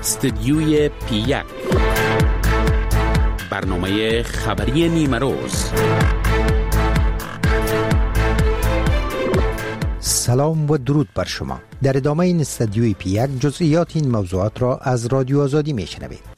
استدیوی پی1 برنامه خبری نیمه روز. سلام و درود بر شما. در ادامه این استدیوی پی1 جزئیات این موضوعات را از رادیو آزادی میشنوید.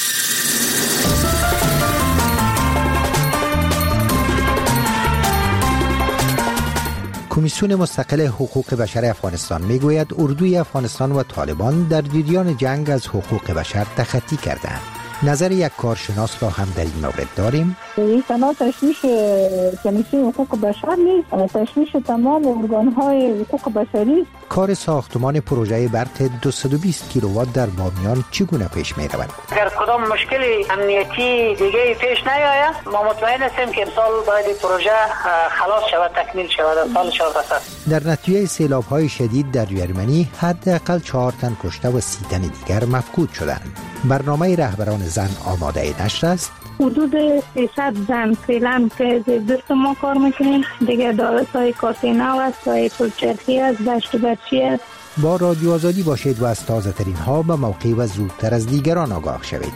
کمیسیون مستقل حقوق بشر افغانستان میگوید اردوی افغانستان و طالبان در جریان جنگ از حقوق بشر تخطی کردند. نظر یک کارشناس را هم در این مورد داریم. این تنها تشویش کمیسیون حقوق بشر نیست، تشویش تمام ارگان‌های حقوق بشری. کار ساختمان پروژه برق 220 کیلووات در بامیان چگونه پیش می رود؟ اگر کدام مشکل امنیتی دیگه پیش نیاید، ما مطمئن هستیم که امسال باید پروژه خلاص شود، تکمیل شود سال 1400. در نتیجه سیلاب‌های شدید در یرمنی حداقل 4 تن کشته و 30 تن دیگر مفقود شدند. برنامه رهبران زن آماده نشر است. حدود 300 زن فعلا که دست ما کار میکنیم، دیگه دارستای کاسیناو است، سای پلچرخی است، دشت بچی است. با رادیو آزادی باشید و از تازه ترین ها به موقع و زودتر از دیگران آگاه شوید.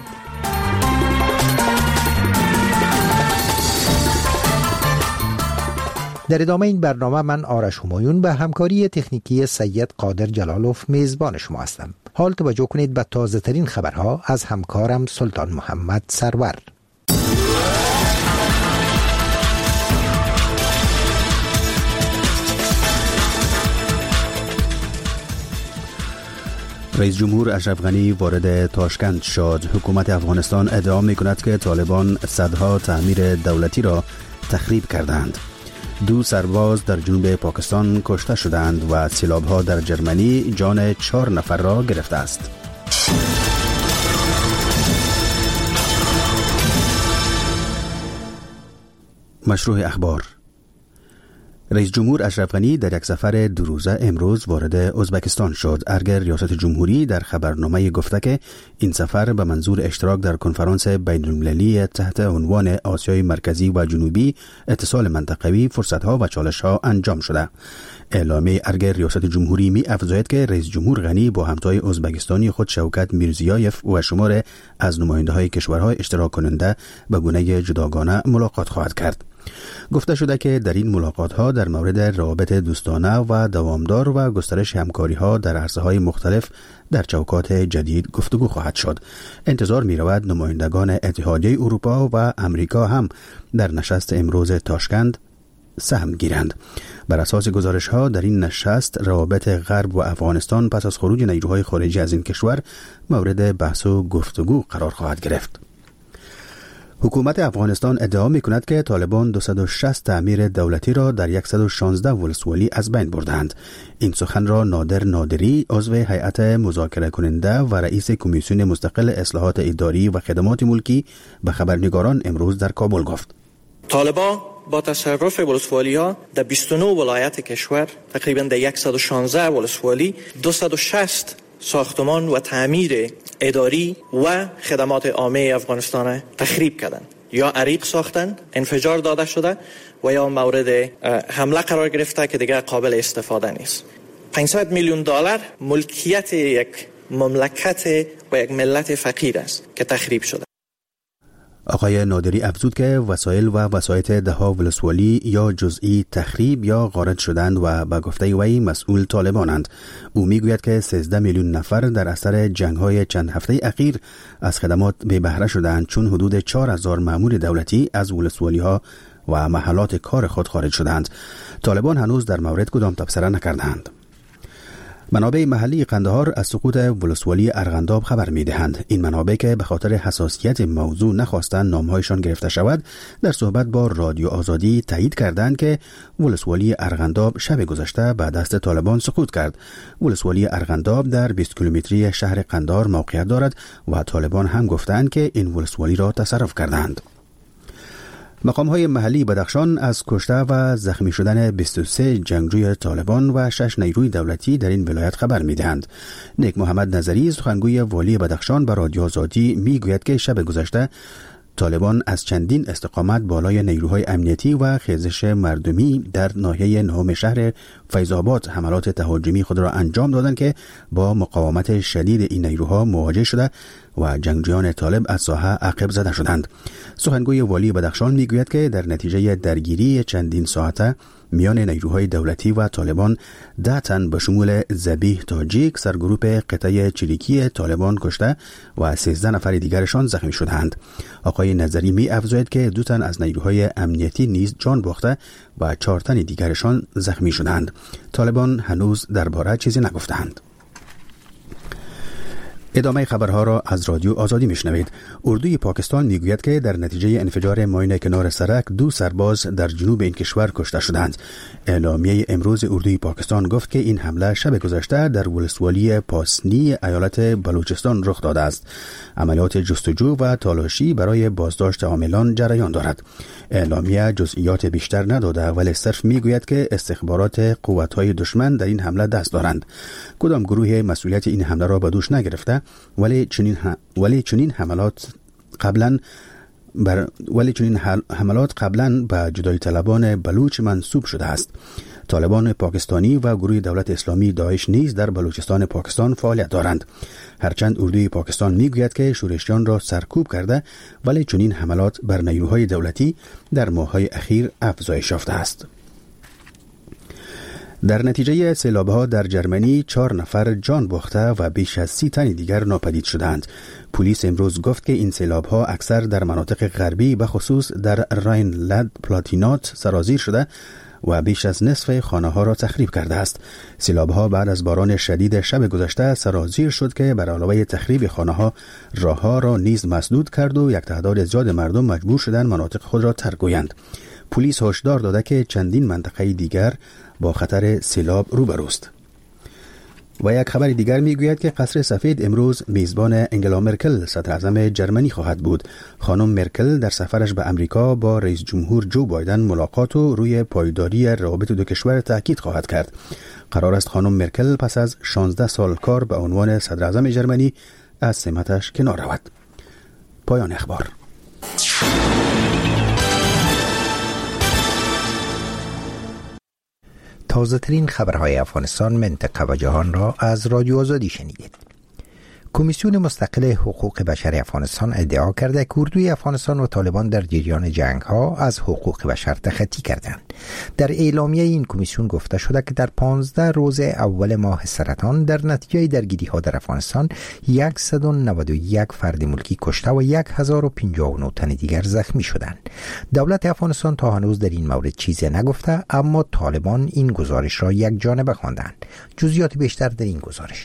در ادامه این برنامه من آرش همایون به همکاری تکنیکی سید قادر جلالوف میزبان شما هستم. حال توجه کنید به تازه ترین خبرها از همکارم سلطان محمد سرور. رئیس جمهور اشرف غنی وارد تاشکند شد. حکومت افغانستان ادعا می‌کند که طالبان صدها تعمیر دولتی را تخریب کردند. 2 سرباز در جنوب پاکستان کشته شدند و سیلاب‌ها در جرمنی جان 4 نفر را گرفته است. مشروع اخبار. رئیس جمهور اشرف غنی در یک سفر 2 روزه امروز وارد ازبکستان شد. ارگه ریاست جمهوری در خبرنامه گفته که این سفر به منظور اشتراک در کنفرانس بین‌المللی تحت عنوان آسیای مرکزی و جنوبی، اتصال منطقوی، فرصت‌ها و چالش‌ها انجام شده. اعلامیه ارگه ریاست جمهوری می افزاید که رئیس جمهور غنی با همتای ازبکستانی خود شوکت میرزیایف و شمار از نماینده‌های کشورهای اشتراک کننده به گونه جداگانه ملاقات خواهد کرد. گفته شده که در این ملاقات‌ها در مورد روابط دوستانه و دوامدار و گسترش همکاری‌ها در عرصه‌های مختلف در چوکات جدید گفتگو خواهد شد. انتظار می‌رود نمایندگان اتحادیه اروپا و امریکا هم در نشست امروز تاشکند سهم گیرند. بر اساس گزارش‌ها در این نشست روابط غرب و افغانستان پس از خروج نیروهای خارجی از این کشور مورد بحث و گفتگو قرار خواهد گرفت. حکومت افغانستان ادعا می‌کند که طالبان 260 تعمیر دولتی را در 116 ولسوالی از بین بردند. این سخن را نادر نادری، عضو هیئت مذاکره کننده و رئیس کمیسیون مستقل اصلاحات اداری و خدمات ملکی به خبرنگاران امروز در کابل گفت. طالبان با تصرف ولسوالی‌ها در 29 ولایت کشور، تقریباً در 116 ولسوالی 260 ساختمان و تعمیر اداری و خدمات عامه افغانستان تخریب کردند، یا عریق ساختند، انفجار داده شده و یا مورد حمله قرار گرفته که دیگر قابل استفاده نیست. 500 میلیون دلار ملکیت یک مملکت و یک ملت فقیر است که تخریب شده. آقای نادری افزود که وسایل و وسایط ده‌ها ولسوالی یا جزئی تخریب یا غارت شدند و به گفته وی مسئول طالبانند. او میگوید که 13 میلیون نفر در اثر جنگ‌های چند هفته اخیر از خدمات بی بهره شدند، چون حدود 4000 مأمور دولتی از ولسوالی‌ها و محلات کار خود خارج شدند. طالبان هنوز در مورد کدام تبصره نکردند. منابع محلی قندهار از سقوط ولسوالی ارغنداب خبر می‌دهند. این منابع که به خاطر حساسیت موضوع نخواستند نام‌هایشان گرفته شود، در صحبت با رادیو آزادی تایید کردند که ولسوالی ارغنداب شب گذشته به دست طالبان سقوط کرد. ولسوالی ارغنداب در 20 کیلومتری شهر قندهار موقعیت دارد و طالبان هم گفتند که این ولسوالی را تصرف کردند. مقام‌های محلی بدخشان از کشته و زخمی شدن 23 جنگجوی طالبان و 6 نیروی دولتی در این ولایت خبر می‌دهند. نیک محمد نظری، سخنگوی والی بدخشان، به رادیو آزادی می‌گوید که شب گذشته طالبان از چندین استقامت بالای نیروهای امنیتی و خیزش مردمی در ناحیه نهم شهر فیض‌آباد حملات تهاجمی خود را انجام دادند که با مقاومت شدید این نیروها مواجه شده و جنگجویان طالب از ساحه عقب زده شدند. سخنگوی والی بدخشان میگوید که در نتیجه درگیری چندین ساعته میان نیروهای دولتی و طالبان 10 تن به شمول ذبیح تاجیک سرگروپ قطعه چریکی طالبان کشته و 13 نفر دیگرشان زخمی شدند. آقای نظری می افزاید که 2 تن از نیروهای امنیتی نیز جان باخته و 4 تن دیگرشان زخمی شدند. طالبان هنوز درباره چیزی نگفتند. ادامه خبرها را از رادیو آزادی میشنوید. اردوی پاکستان میگوید که در نتیجه انفجار ماین کنار سرک 2 سرباز در جنوب این کشور کشته شدند. اعلامیه امروز اردوی پاکستان گفت که این حمله شب گذشته در ولسوالی پاسنی ایالت بلوچستان رخ داده است. عملیات جستجو و تلاشی برای بازداشت عاملان جریان دارد. اعلامیه جزئیات بیشتر نداده ولی صرف میگوید که استخبارات قوت‌های دشمن در این حمله دست دارند. کدام گروه مسئولیت این حمله را به دوش نگرفته ولی چنین حملات قبلا به جدایی طلبان بلوچ منسوب شده است. طالبان پاکستانی و گروه دولت اسلامی داعش نیز در بلوچستان پاکستان فعالیت دارند. هرچند اردوی پاکستان میگوید که شورشیان را سرکوب کرده ولی چنین حملات بر نیروهای دولتی در ماه‌های اخیر افزایش یافته است. در نتیجه سیلاب‌ها در جرمنی 4 نفر جان باخته و بیش از 30 تن دیگر ناپدید شدند. پلیس امروز گفت که این سیلاب‌ها اکثر در مناطق غربی به خصوص در راین پلاتینات سرازیر شده و بیش از نصف خانه‌ها را تخریب کرده است. سیلاب‌ها بعد از باران شدید شب گذشته سرازیر شد که بر علاوه تخریب خانه‌ها راه‌ها را نیز مسدود کرد و یک تعداد زیاد مردم مجبور شدند مناطق خود را ترک کنند. پلیس هشدار داده که چندین منطقه دیگر با خطر سیلاب روبروست. و یک خبر دیگر میگوید که قصر سفید امروز میزبان انگلا مرکل صدر اعظم جرمنی خواهد بود. خانم مرکل در سفرش به امریکا با رئیس جمهور جو بایدن ملاقات و روی پایداری روابط دو کشور تاکید خواهد کرد. قرار است خانم مرکل پس از 16 سال کار به عنوان صدر اعظم جرمنی از سمتش کنار رود. پایان اخبار. تازه ترین خبرهای افغانستان، منطقه و جهان را از رادیو آزادی شنیدید. کمیسیون مستقل حقوق بشر افغانستان ادعا کرده که اردوی افغانستان و طالبان در جریان جنگ ها از حقوق بشر تخطی کردند. در اعلامیه این کمیسیون گفته شده که در 15 روز اول ماه سرطان در نتیجه درگیری ها در افغانستان 191 فرد ملکی کشته و 1059 تن دیگر زخمی شدند. دولت افغانستان تا هنوز در این مورد چیزی نگفته، اما طالبان این گزارش را یک جانبه خواندند. جزئیات بیشتر در این گزارش.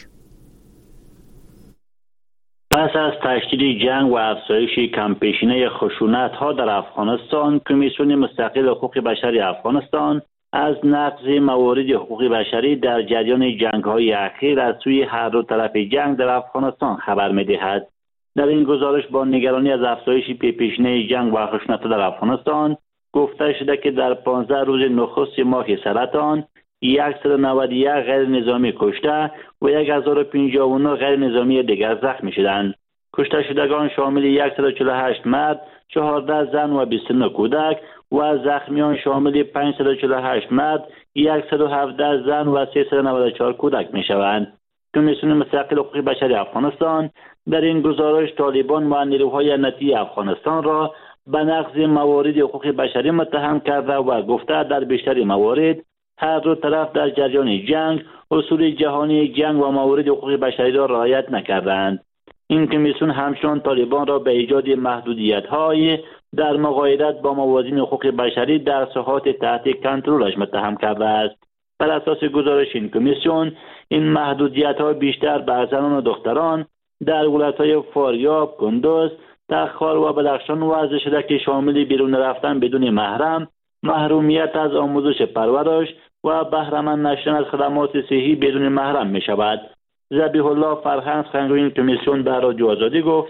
پس از تشدید جنگ و افزایش کمپیشینه خشونت‌ها در افغانستان، کمیسیون مستقل حقوق بشری افغانستان از نقض موارد حقوق بشری در جریان جنگ‌های اخیر از سوی هر دو طرف جنگ در افغانستان خبر می‌دهد. در این گزارش با نگرانی از افزایش پیشینه جنگ و خشونت‌ها در افغانستان گفته شده که در 15 روز نخست ماه سرطان 191 غیر نظامی کشته و 1059 غیر نظامی دیگر زخمی شدند. کشته شدگان شامل 148 مرد، 14 زن و 29 کودک و زخمیان شامل 548 مرد، 117 زن و 394 کودک می شوند. کمیسیون مستقل حقوق بشری افغانستان در این گزارش طالبان و نیروهای امنیتی افغانستان را به نقض موارد حقوق بشری متهم کرده و گفته در بیشتر موارد هر دو طرف در جریان جنگ اصول جهانی جنگ و موارد حقوق بشری را رعایت نکردند. این کمیسیون همچنان طالبان را به ایجاد محدودیت‌های در مقایسه با موازین حقوق بشری در ساحات تحت کنترلش متهم کرده است. بر اساس گزارش این کمیسیون، این محدودیت‌ها بیشتر بر زنان و دختران در ولایت‌های فاریاب، کندوز، تخار و بدخشان وضع شده که شامل بیرون رفتن بدون محرم، محرومیت از آموزش پرورش و بهره‌مند نشدن از خدمات صحی بدون محرم می شود. ذبیح الله فرهنگ، سخنگوی این کمیسیون، به رادیو آزادی گفت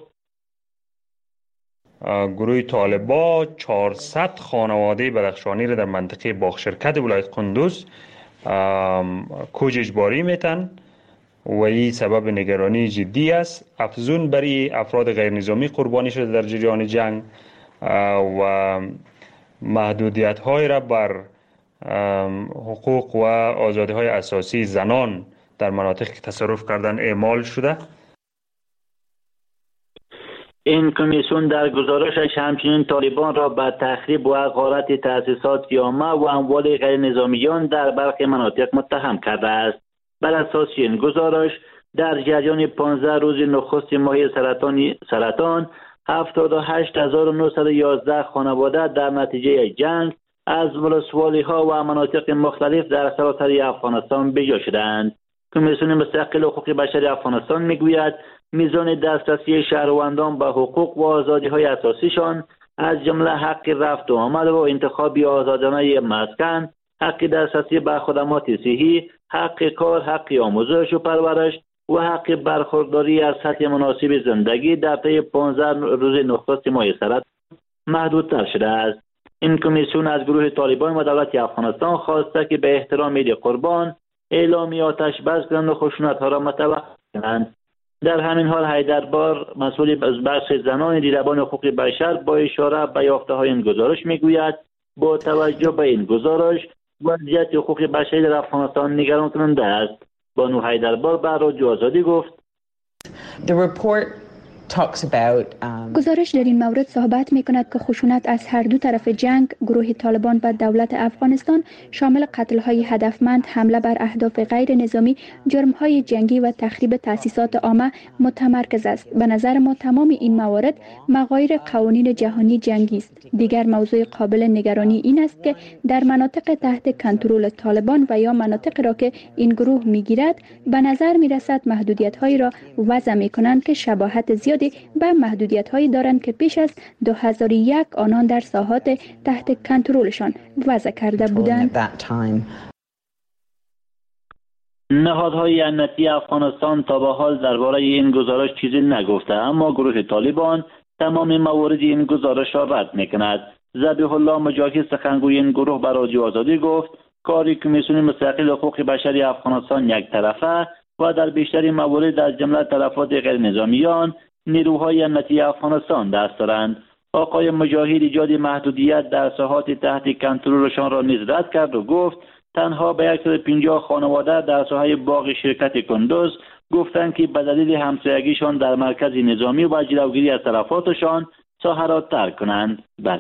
گروه طالبا 400 خانواده بدخشانی را در منطقه باغ شرکت ولایت کندوز کوچ اجباری میتن و این سبب نگرانی جدی است. افزون برای افراد غیر نظامی قربانی شده در جریان جنگ و محدودیت های را بر حقوق و آزادی های اساسی زنان در مناطق که تصرف کردن اعمال شده. این کمیسیون در گزارشش همچنین طالبان را به تخریب و غارت تأسیسات جامعه و اموال غیر نظامیان در برخی مناطق متهم کرده است. بر اساس این گزارش در جریان 15 روز نخست ماه سرطان 78911 خانواده در نتیجه جنگ از ولسوالی ها و مناطق مختلف در سراسر افغانستان بجا شدند. کمیسیون مستقل حقوق بشر افغانستان میگوید میزان دسترسی شهروندان به حقوق و آزادی های اساسیشان از جمله حق رفت و آمد و انتخاب آزادانه مسکن، حق دسترسی به خدمات صحی، حق کار، حق آموزش و پرورش و حق برخورداری از سطح مناسب زندگی در طی 15 روز نخست ماه سرطان محدودتر شده است. این کمیسیون از گروه طالبان و دولت افغانستان خواسته که به احترام عید قربان اعلامی آتش بس کنند و خشونت‌ها را متوقف کنند. در همین حال حیدربار مسئول از بخش زنان دیدبان حقوق بشر با اشاره به یافته‌های این گزارش میگوید با توجه به این گزارش وضعیت حقوق بشری در افغانستان نگران کننده است. بانو حیدربار بر رادیو آزادی گفت گزارش در این مورد صحبت می کند که خشونت از هر دو طرف جنگ گروه طالبان و دولت افغانستان شامل قتل‌های هدفمند، حمله بر اهداف غیر نظامی، جرم‌های جنگی و تخریب تأسیسات عامه متمرکز است. به نظر ما تمام این موارد مغایر قوانین جهانی جنگی است. دیگر موضوع قابل نگرانی این است که در مناطق تحت کنترل طالبان و یا مناطق را که این گروه می‌گیرد به نظر می‌رسد محدودیت‌هایی را وضع می‌کنند که شباهت زیاد به محدودیت‌هایی دارند که پیش از 2001 آنان در ساحات تحت کنترلشان وضع کرده بودند. نهادهای امنیتی افغانستان تا به حال درباره این گزارش چیزی نگفته، اما گروه طالبان تمام موارد این گزارش را رد می‌کند. ذبیح الله مجاهد سخنگوی این گروه به رادیو آزادی گفت کار کمیسیون مستقل حقوق بشری افغانستان یک طرفه و در بیشتر موارد از جمله تلفات غیر نظامیان نیروهای امنیتی افغانستان دست دارند. آقای مجاهد ایجاد محدودیت در ساحات تحت کنترلشان را نیز رد کرد و گفت تنها به 150 خانواده در ساحه باغ شرکت کندوز گفتند که به دلیل همسایگیشان در مرکز نظامی و جلوگیری از تلفاتشان ساحه را ترک کنند. بله.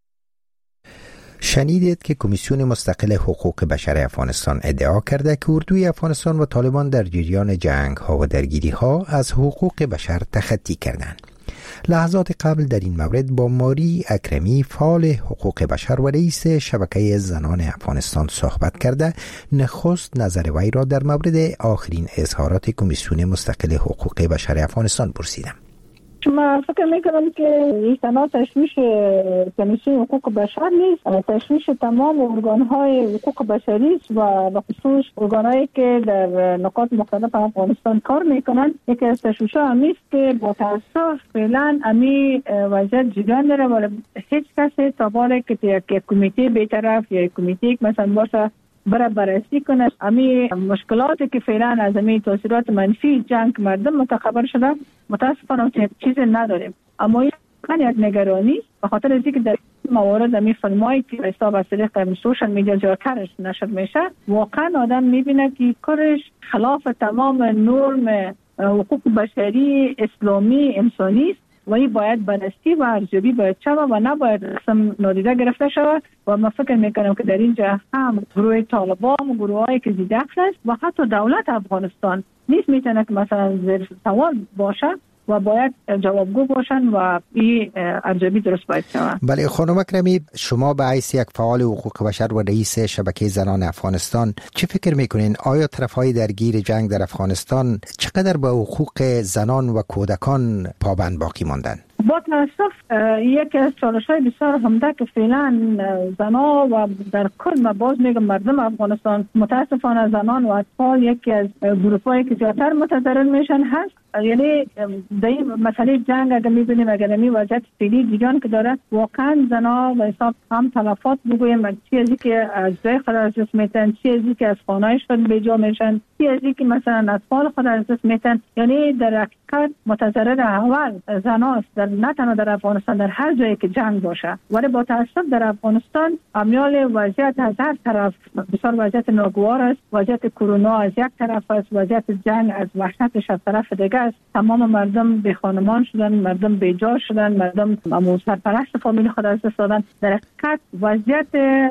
شنیدید که کمیسیون مستقل حقوق بشر افغانستان ادعا کرده که اردوی افغانستان و طالبان در جریان جنگ ها و درگیری ها از حقوق بشر تخطی کردند. لحظات قبل در این مورد با ماری اکرمی فعال حقوق بشر و رئیس شبکه زنان افغانستان صحبت کرده نخست نظر وی را در مورد آخرین اظهارات کمیسیون مستقل حقوق بشر افغانستان پرسیدم. من فکر میکنم که این تنها تشویش کمیسیون حقوق بشر نیست، تشویش تمام ارگانهای حقوق بشری است و به خصوص ارگانهایی که در نقاط مختلف افغانستان کار میکنن. یکی از تشویش‌ها همیست که با تاسف فعلا امی وضعیت جریان داره ولی هیچ کسی تا بالا که یک کمیته بی‌طرف یا کمیته مثلا باشه بررسی کنه امی مشکلاتی که فعلا از امی تاثیرات منفی جنگ مردم متخبر شده متاسفانه چیزی نداریم. اما این یک نگرانی به خاطر از اینکه در موارد امی فیلمایی که حساب از طریق سوشال میدیا جا کارش نشر میشه واقعا آدم میبینه که کارش خلاف تمام نرم حقوق بشری اسلامی انسانی است و این باید بررسی و ارزیابی باید شود و نباید رسم نادیده گرفته شود. و من فکر میکنم که در اینجا هم گروه طالبان و گروهایی که زیر دخل است و حتی دولت افغانستان نیست میتونه که مثلا زیر سوال باشه و باید جوابگو باشن و این ارزیابی درست باید شود. بله خانم اکرمی، شما به حیث یک فعال حقوق بشر و رئیس شبکه زنان افغانستان چه فکر میکنین؟ آیا طرفهای درگیر جنگ در افغانستان چقدر به حقوق زنان و کودکان پابند باقی ماندن؟ با تاسف یکی از چالش‌های بسیار عمده که فعلا زنان و در کل ما باز میگم مردم افغانستان متاسفانه زنان و اطفال یکی از گروه‌هایی که زیادتر متضرر میشن هست. یعنی در این مسئله جنگ اگر میبینیم اگر این وضعیت فعلی دیگان که داره واقعا زنان و حساب هم تلفات بگویم چیزی که از جای خود از دست میتن، چیزی که از خانه‌اش خود بیجا میشن، چیزی که مثلا اطفال خود از دست میتن. یعنی در حقیقت متضرر اول زناست، در نه تنها در افغانستان در هر جایی که جنگ باشه. ولی با تاسف در افغانستان امیال وضعیت از هر طرف بسیار وضعیت ناگوار است. وضعیت کرونا از یک طرف است، وضعیت جنگ از وحشتش از طرف دیگه است. تمام مردم به خانمان شدن، مردم بیجا شدن، مردم سرپرست فامیل خود از دست دادن. در حقیقت وضعیت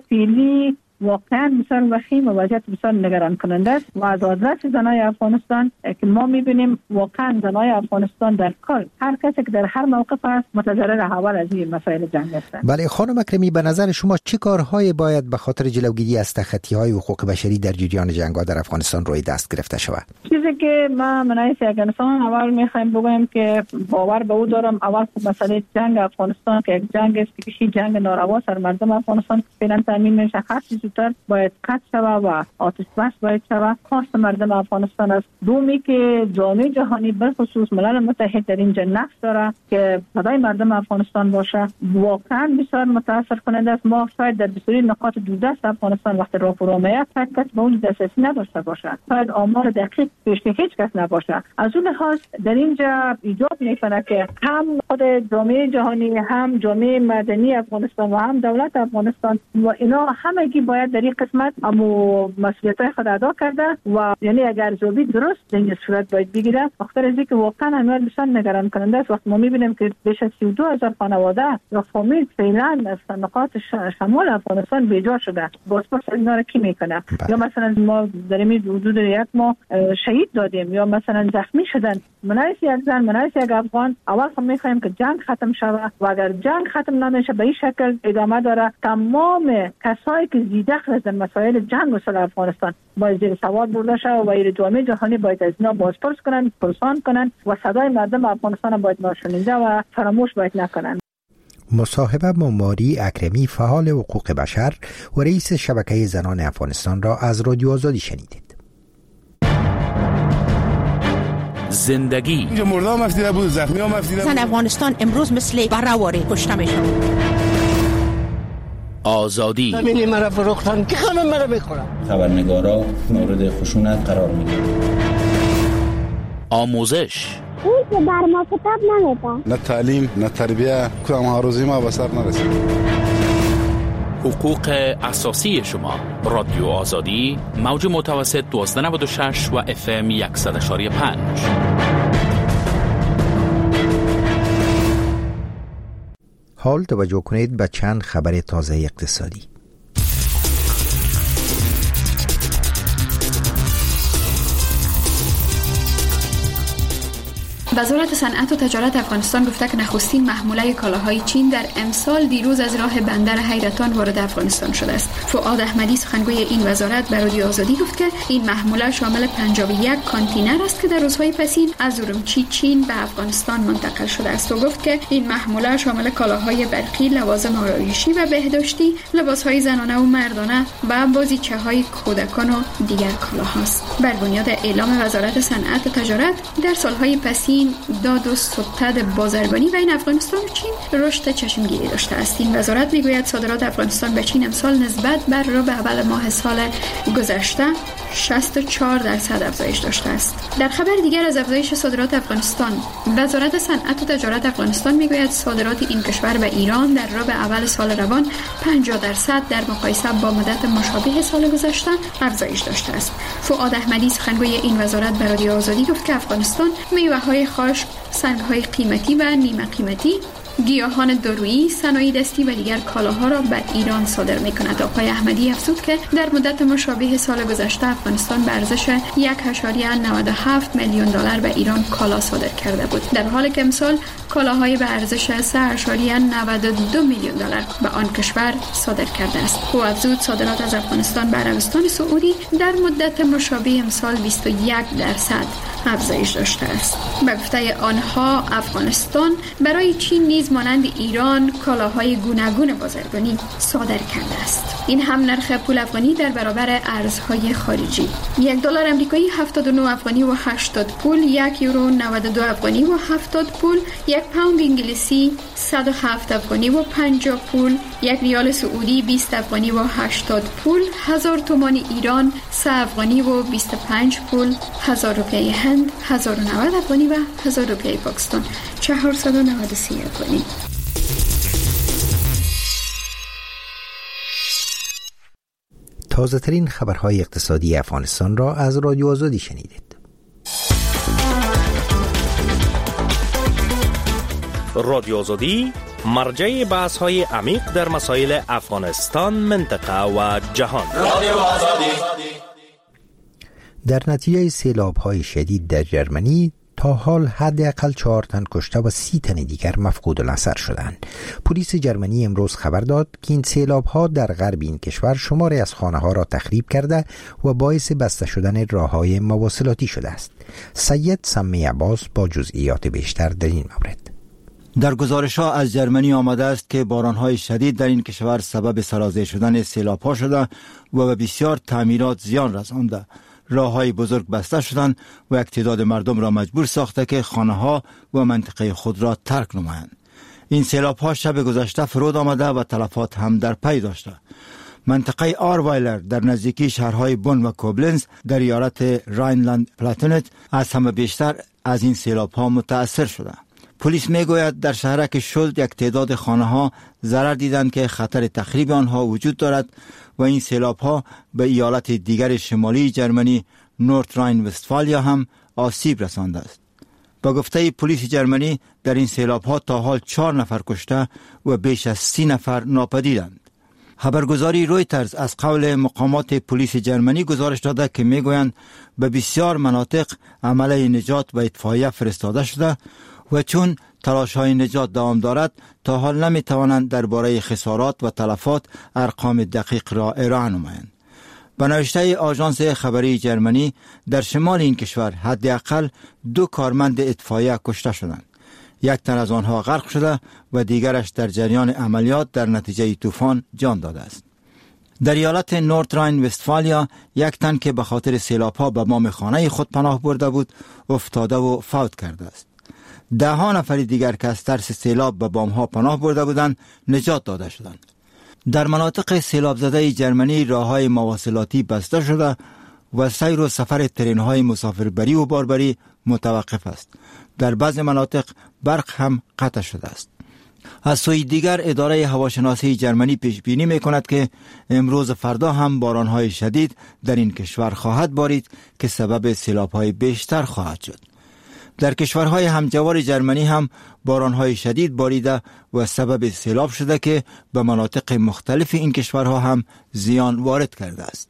فعلی واقعا بسیار وخیم و وضعیت بسیار نگران کننده است و از آدرس زنای افغانستان که ما میبینیم واقعا زنای افغانستان در کل هر کسی که در هر موقف است متضرر اول از این مسائل جنگ است. بله خانم اکرمی، به نظر شما چه کارهایی باید به خاطر جلوگیری از تخطی‌های حقوق بشری در جریان جنگ‌ها در افغانستان روی دست گرفته شود؟ چیزی که ما منایس افغانستان اول میخوایم بگویم که باور به او دارم اول مسئله جنگ افغانستان که یک جنگ است که کشی جنگ ناروا سر مردم افغانستان فعلا تامین میشه، زودتر باید قطع شود و آتش بس باید شود. خواست مردم افغانستان است. دومی که جامعه جهانی بالخصوص ملل متحد در اینجا نقش داره که صدای مردم افغانستان باشه. واقعا بسیار متاسف کننده است. ما شاید در بسیاری نقاط دودست افغانستان وقتی راهپو میاد هیچ کس به اون دسترسی نداشته باشه، شاید آمار دقیق پیش هیچ کس نباشه. از اون لحاظ در اینجا ایجاب میکنه که هم خود جامعه جهانی، هم جامعه مدنی افغانستان و هم دولت افغانستان و اینا همگی باید در این قسمت امو مسئولیت‌های خود ادا کرده و یعنی اگر جوابی درست در این صورت باید بگیره. بخاطر از اینکه واقعا امر بسیار نگران کننده است. وقتی ما می‌بینیم که بیش از 32,000 خانواده یا فامیل فعلا از نقاط شمال افغانستان بیجا شده، بازپرس اینا رو کی میکنه؟ یا مثلا ما در این حدود یک ماه شهید دادیم یا مثلا زخمی شدن. منایس یک زن، منایس یک افغان. اول خب می‌خوایم که جنگ ختم شود و اگر جنگ ختم نمیشه به این شکل ادامه داره، تمام کسایی که زیده در مسائل جنگ و صلح افغانستان باید زیر سوال برده شود و این جامعه جهانی باید از اینا بازپرس کنن، پرسان کنن و صدای مردم افغانستان باید ناشنیده و فراموش باید نکنن. مصاحبه با ماری اکرمی، فعال حقوق بشر و رئیس شبکه زنان افغانستان را از رادیو آزادی شنیدید. زندگی اینجا مردم مفتیده بود، زخمی ها مفتیده بود. زن افغانستان امروز مثل برهواره کشته میشن. آزادی زمینی مرا فروختن که همه مرا میخورن. خبرنگارا مورد خشونت قرار میگیرن. آموزش اون که بر ما کتاب نمیده. نه تعلیم نه تربیه، کدام هاروزی ما به سر نرسید. حقوق اساسی شما. رادیو آزادی، موج متوسط 1296 و FM 100.5. حال توجه کنید به چند خبر تازه اقتصادی. وزارت صنعت و تجارت افغانستان گفته که نخستین محموله کالاهای چین در امسال دیروز از راه بندر حیرتان وارد افغانستان شده است. فؤاد احمدی سخنگوی این وزارت به رادیو آزادی گفت که این محموله شامل 51 کانتینر است که در روزهای پسین از ارومچی چین به افغانستان منتقل شده است و گفت که این محموله شامل کالاهای برقی، لوازم آرایشی و بهداشتی، لباسهای زنانه و مردانه و بازیچه‌های کودکان و دیگر کالاهاست. بر بنیاد اعلام وزارت صنعت و تجارت در سالهای پسین داد و ستد بازرگانی بین افغانستان و چین رشد چشمگیری داشته است. این وزارت میگوید صادرات افغانستان به چین امسال نسبت بر ربع اول ماه سال گذشته 64% افزایش داشته است. در خبر دیگر از افزایش صادرات افغانستان، وزارت صنعت و تجارت افغانستان میگوید صادرات این کشور به ایران در ربع اول سال روان 50% در مقایسه با مدت مشابه سال گذشته افزایش داشته است. فؤاد احمدی سخنگوی این وزارت به رادیو آزادی گفت که افغانستان میوه‌های خشک، سنگ‌های قیمتی و نیمه قیمتی، گیاهان دارویی، صنایع دستی و دیگر کالاها را به ایران صادر می‌کند. آقای احمدی افزود که در مدت مشابه سال گذشته افغانستان به ارزش 1.97 میلیون دلار به ایران کالا صادر کرده بود، در حالی که امسال کالاهای به ارزش 3.92 میلیون دلار به آن کشور صادر کرده است. او افزود صادرات از افغانستان به عربستان سعودی در مدت مشابه امسال 21% افزایش داشته است. به گفته آنها افغانستان برای چین نیز مانند ایران کالاهای گوناگون بازرگانی صادر کرده است. این هم نرخ پول افغانی در برابر ارزهای خارجی. $1 آمریکایی 79 افغانی و 80 پول، 1 یورو 92 افغانی و 70 پول، 1 پوند انگلیسی 107 افغانی و 50 پول، 1 ریال سعودی 20 افغانی و 80 پول، 1000 تومان ایران 3 افغانی و 25 پول، 1000 روپیه هند 1090 افغانی و 1000 روپیه پاکستان 493 افغانی. تازه ترین خبرهای اقتصادی افغانستان را از رادیو آزادی شنیدید. رادیو آزادی مرجع بحث‌های عمیق در مسائل افغانستان، منطقه و جهان. رادیو آزادی. در نتیجه سیلاب‌های شدید در جرمنی تا حال حداقل 4 تن کشته و 30 تن دیگر مفقود النظر شدند. پلیس جرمنی امروز خبر داد که این سیلاب‌ها در غرب این کشور شماری از خانه‌ها را تخریب کرده و باعث بسته شدن راه‌های مواصلاتی شده است. سید سمی عباس با جزئیات بیشتر در این مورد. در گزارش‌ها از جرمنی آمده است که باران‌های شدید در این کشور سبب سرازیر شدن سیلاب‌ها شده و به بسیار تعمیرات زیان رسانده. راه‌های بزرگ بسته شدند و یک تعداد مردم را مجبور ساخته که خانه‌ها و منطقه خود را ترک نمایند. این سیلاب‌ها شب گذشته فرود آمده و تلفات هم در پی داشته. منطقه آروایلر در نزدیکی شهرهای بون و کوبلنز در ایالت راینلند پلاتینت از همه بیشتر از این سیلاب‌ها متأثر شده. پلیس میگوید در شهرک شولد یک تعداد خانه‌ها ضرر دیدند که خطر تخریب آنها وجود دارد و این سیلاب‌ها به ایالت دیگر شمالی جرمنی نورت راین وستفالیا هم آسیب رسانده است. با گفته پلیس جرمنی در این سیلاب‌ها تا حال 4 نفر کشته و بیش از 30 نفر ناپدیدند. خبرگزاری رویترز از قول مقامات پلیس جرمنی گزارش داده که میگویند به بسیار مناطق عمله نجات و اطفائیه فرستاده شده و چون تلاش‌های نجات دوام دارد تا حال نمی‌توانند درباره خسارات و تلفات ارقام دقیق را ارائه نمایند. به نوشته آژانس خبری جرمنی در شمال این کشور حداقل 2 کارمند اطفائیه کشته شدند. 1 تن از آنها غرق شده و دیگرش در جریان عملیات در نتیجه طوفان جان داده است. در ایالت نورت راین وستفالیا 1 تن که به خاطر سیلاب‌ها به بام خانه خود پناه برده بود افتاده و فوت کرده است. 10 نفر دیگر که از ترس سیلاب به بام‌ها پناه برده بودند نجات داده شدند. در مناطق سیلاب زده جرمنی راه‌های مواصلاتی بسته شده و سیر و سفر ترن‌های مسافربری و باربری متوقف است. در بعض مناطق برق هم قطع شده است. از سوی دیگر اداره هواشناسی جرمنی پیش بینی می‌کند که امروز و فردا هم باران‌های شدید در این کشور خواهد بارید که سبب سیلاب‌های بیشتر خواهد شد. در کشورهای همجوار جرمنی هم باران‌های شدید باریده و سبب سیلاب شده که به مناطق مختلف این کشورها هم زیان وارد کرده است.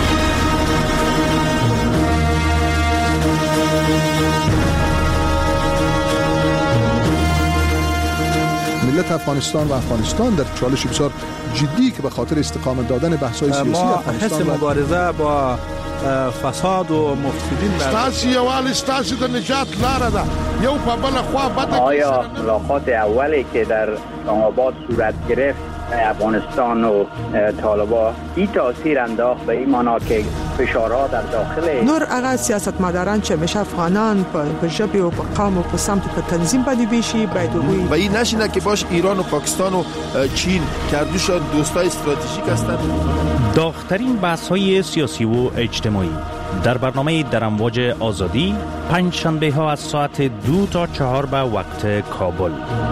ملت افغانستان و افغانستان در چالش بسیار جدی که به خاطر استقامت دادن بحث‌های سیاسی افغانستان حس مبارزه با فساد و مفسدین ستاسي یوال ستاسي د نجات لاره ده یو په بل خوا بده. آیا ملاقات اولی که در اسلام‌آباد صورت گرفت افغانستان و طالبان این تاثیر انداخت به این معنا که فشارها در داخل نور هغه سیاستمداران چې همیشه افغانان په ژبه او په قوم او په سمت په تنظیم باندې ویشي باید وي و این نشینه که باش ایران و پاکستان و چین کردوشان دوستای استراتژیک هستند. داغ‌ترین بحث‌های سیاسی و اجتماعی در برنامه در امواج آزادی 5 شنبه ها از ساعت 2 تا 4 به وقت کابل.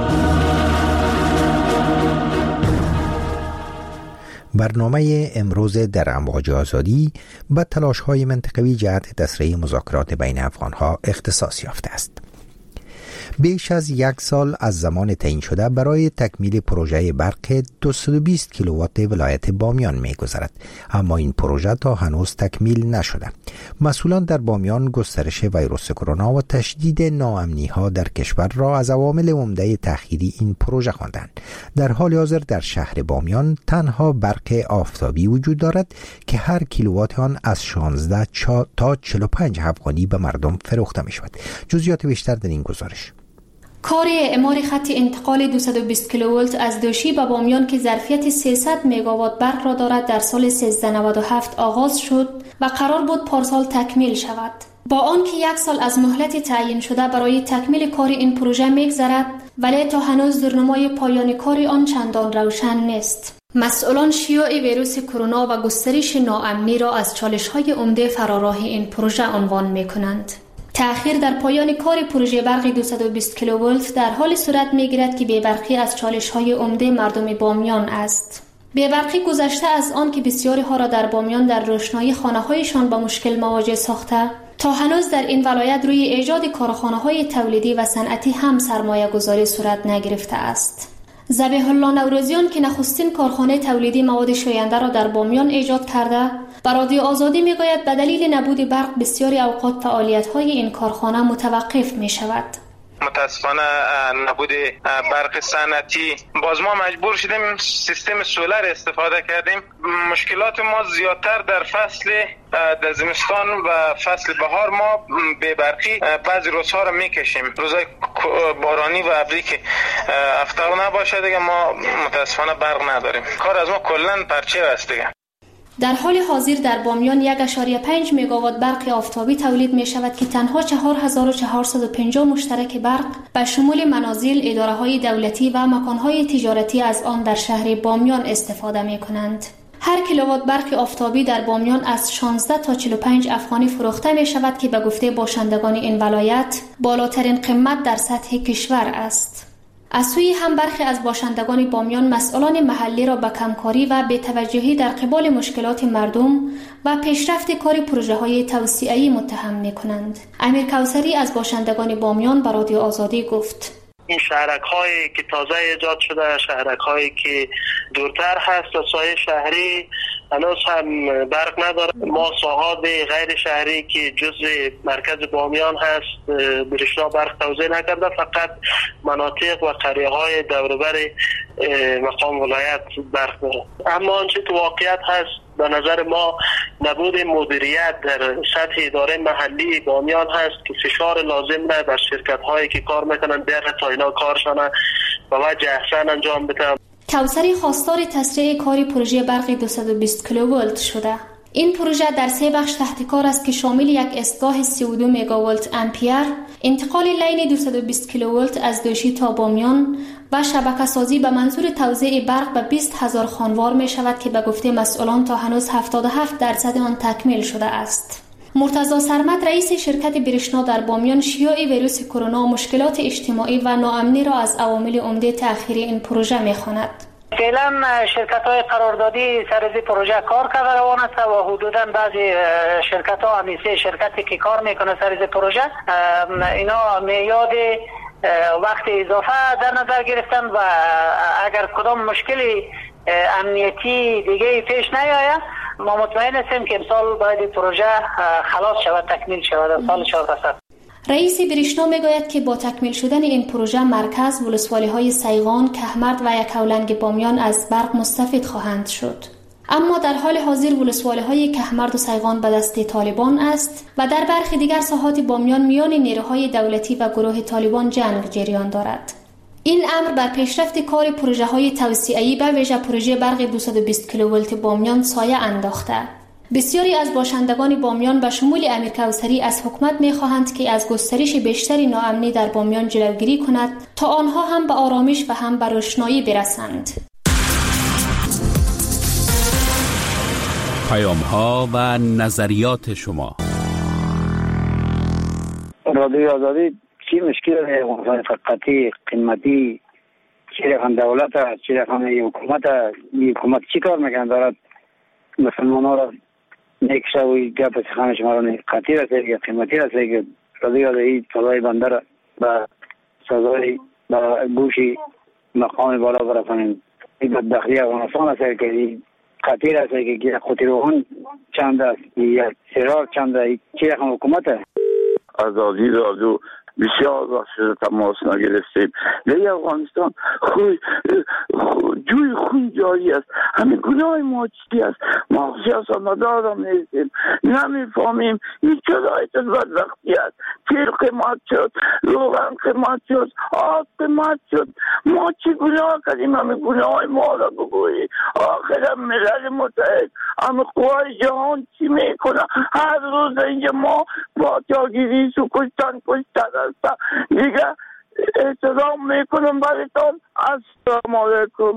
برنامه امروز در امواج آزادی به تلاش‌های منطقوی جهت تسریع مذاکرات بین افغان‌ها اختصاص یافته است. بیش از 1 سال از زمان تعیین شده برای تکمیل پروژه برق 220 کیلووات ولایت بامیان می‌گذرد، اما این پروژه تا هنوز تکمیل نشده. مسئولان در بامیان گسترش ویروس کرونا و تشدید ناامنی‌ها در کشور را از عوامل عمده تأخیری این پروژه خواندند. در حال حاضر در شهر بامیان تنها برق آفتابی وجود دارد که هر کیلووات آن از 16 تا 45 افغانی به مردم فروخته می شود. جزئیات بیشتر در این گزارش. کار اعمار خط انتقال 220 کیلوولت از دوشی به بامیان که ظرفیت 300 مگاوات برق را دارد در سال 1397 آغاز شد و قرار بود پارسال تکمیل شود. با آنکه 1 سال از مهلت تعیین شده برای تکمیل کار این پروژه می‌گذرد، ولی تا هنوز درنمای پایان کار آن چندان روشن نیست. مسئولان شیوع ویروس کرونا و گسترش ناامنی را از چالش‌های عمده فراراه این پروژه عنوان می‌کنند. تأخیر در پایان کار پروژه برق 220 کیلوولت در حال صورت می‌گیرد که بی‌برقی از چالش‌های عمده مردم بامیان است. بی‌برقی گذشته از آن که بسیاری ها را در بامیان در روشنایی خانه‌هایشان با مشکل مواجه ساخته، تا هنوز در این ولایت روی ایجاد کارخانه‌های تولیدی و صنعتی هم سرمایه‌گذاری صورت نگرفته است. ذبیح الله نوروزیان که نخستین کارخانه تولیدی مواد شوینده را در بامیان ایجاد کرده، بر رادیو آزادی میگوید به دلیل نبود برق بسیاری اوقات فعالیت‌های این کارخانه متوقف می‌شود. متاسفانه نبود برق صنعتی باز ما مجبور شدیم سیستم سولر استفاده کردیم. مشکلات ما زیادتر در فصل در زمستان و فصل بهار ما به برقی بعضی روزها را میکشیم. روزهای بارانی و ابری که هفته نباشه دیگه ما متاسفانه برق نداریم. کار از ما کلا پرچه است دیگه. در حال حاضر در بامیان 1.5 مگاوات برق آفتابی تولید می شود که تنها 4450 مشترک برق به شمول منازل، اداره‌های دولتی و مکان‌های تجارتی از آن در شهر بامیان استفاده می کنند. هر کیلووات برق آفتابی در بامیان از 16 تا 45 افغانی فروخته می شود که به گفته باشندگان این ولایت بالاترین قیمت در سطح کشور است. از سوی هم برخی از باشندگان بامیان مسئولان محلی را به کمکاری و بی‌توجهی در قبال مشکلات مردم و پیشرفت کار پروژه‌های توسعه‌ای متهم می‌کنند. امیر کوثری از باشندگان بامیان به رادیو آزادی گفت: این شهرک‌هایی که تازه ایجاد شده، شهرک‌هایی که دورتر هست و سایه شهری هنوز هم برق نداره. ما ساحات غیر شهری که جزء مرکز بامیان هست برشنا برق توزیع نکرده، فقط مناطق و قریه‌های دوربر مقام ولایت برق داره. اما آنچه که واقعیت هست به نظر ما نبود مدیریت در سطح اداره محلی بامیان هست که فشار لازم نه بر شرکت‌هایی که کار میکنن بره تا اینا کارشان به وجه احسن انجام بدن. کوثری خواستار تسریع کار پروژه برق 220 کیلوولت شده. این پروژه در 3 بخش تحت کار است که شامل یک ایستگاه 32 مگاولت امپیر، انتقال لین 220 کیلوولت از دوشی تا بامیان و شبکه سازی به منظور توزیع برق به 20,000 خانوار می شود که به گفته مسئولان تا هنوز 77% آن تکمیل شده است. مرتضی سرمد رئیس شرکت برشنا در بامیان شیوع ویروس کرونا و مشکلات اجتماعی و ناامنی را از عوامل عمده تأخیر این پروژه می‌خواند. فعلا شرکت‌های قراردادی سر از پروژه کار کرده روان است و حدوداً بعضی شرکت‌ها همیشه شرکتی که کار میکنه سر از پروژه اینا میاد وقت اضافه در نظر گرفتن و اگر کدام مشکلی امنیتی دیگه پیش نیاید ما مطمئن هستیم که امسال باید پروژه خلاص شود، تکمیل شود سال 1400. رئیس برشنا میگوید که با تکمیل شدن این پروژه مرکز ولسوالی‌های سیغان، کهمرد و یکاولنگ بامیان از برق مستفید خواهند شد. اما در حال حاضر ولسوالی‌های کهمرد و سیغان به دست طالبان است و در برخی دیگر ساحات بامیان میان نیروهای دولتی و گروه طالبان جنگ جریان دارد. این امر بر پیشرفت کار پروژه‌های توسعه‌ای به ویژه پروژه برق 220 کیلوولت بامیان سایه انداخته. بسیاری از باشندگان بامیان به شمول امیر کوثری از حکومت می‌خواهند که از گسترش بیشتری ناامنی در بامیان جلوگیری کند تا آنها هم به آرامش و هم به روشنایی برسند. پیام‌ها و نظریات شما. رادیو آزادی چی مشکل داره؟ فقطی قیمتی چی رقم دولت است، چی رقم حکومت است. حکومت چی کار میکنه دارد مسلمان ها را نیکشه و گپ سخن شما را قطعی رسید یا قیمتی رسید که رادیو آزادی صدای بنده را به صدای گوشی مقام بالا برسانیم. این بدبختی افغانستان است که این خطیر است که خطیروهان چند است، یک سراغ چند است، چی رقم حکومت است. آزادی رادیو بسیار وقت شده تماس نگرفتیم. در افغانستان جوی خون جاری است. همین گناه ما چی است؟ ما سیاست مدار هم نیستیم، نمیفهمیم این چرا بدبختی است. تیل قیمت شد، روغن قیمت شد، آب قیمت شد. ما چی گناه کردیم؟ همین گناه ما را بگویی. آخر ملل متحد همین قوای جهان چی میکنه؟ هر روز اینجا ما با جاگیری و کشتن هستم. دیگه احترام میکنم برایتان. السلام علیکم.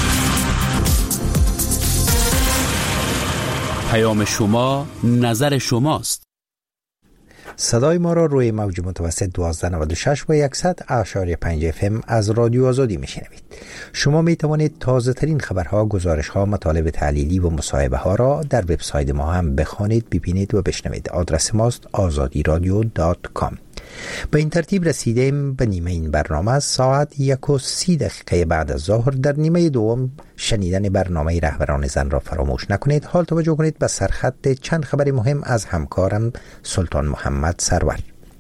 پیام شما نظر شماست. صدای ما را روی موج متوسط 1296 و 100.5 FM از رادیو آزادی میشنوید. شما می توانید تازه ترین خبرها، گزارشها، مطالب تحلیلی و مصاحبه ها را در وبسایت ما هم بخوانید، ببینید و بشنوید. آدرس ماست azadiradio.com. به این ترتیب رسیدیم به نیمه این برنامه. ساعت 1:30 بعد از ظهر در نیمه دوم شنیدن برنامه رهبران زن را فراموش نکنید. حال توجه کنید به سرخط چند خبر مهم از همکارم سلطان محمد سرور.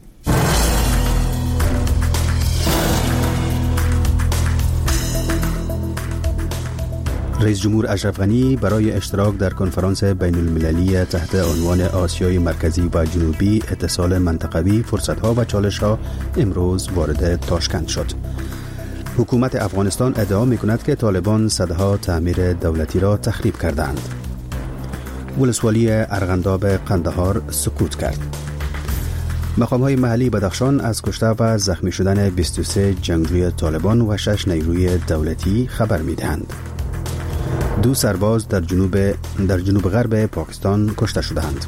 رئیس جمهور اشرف غنی برای اشتراک در کنفرانس بین المللی تحت عنوان آسیای مرکزی و جنوبی اتصال منطقوی، فرصت‌ها و چالش‌ها امروز وارد تاشکند شد. حکومت افغانستان ادعا می‌کند که طالبان صدها تعمیر دولتی را تخریب کردند. ولسوالی ارغنداب قندهار سکوت کرد. مقام‌های محلی بدخشان از کشته و زخمی شدن 23 جنگجوی طالبان و 6 نیروی دولتی خبر می‌دهند. 2 سرباز در جنوب غرب پاکستان کشته شدند.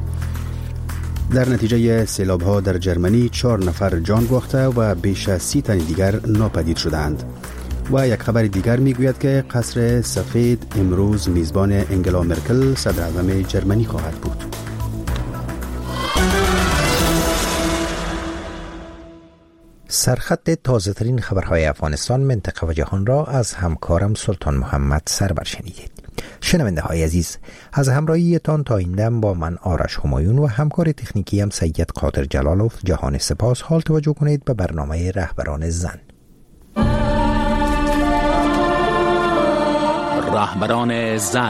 در نتیجه سیلاب‌ها در جرمنی 4 نفر جان باخته و بیش از 30 تن دیگر ناپدید شدند. و یک خبر دیگر میگوید که قصر سفید امروز میزبان انگلا مرکل صدر اعظم جرمنی خواهد بود. سرخط تازه ترین خبرهای افغانستان، منطقه و جهان را از همکارم سلطان محمد سرور شنیدید. شنونده های عزیز، از همراهیتان تا این دم با من آرش همایون و همکار تکنیکی هم سید قادر جلالوف جهان سپاس. حال توجه کنید به برنامه رهبران زن. رهبران زن.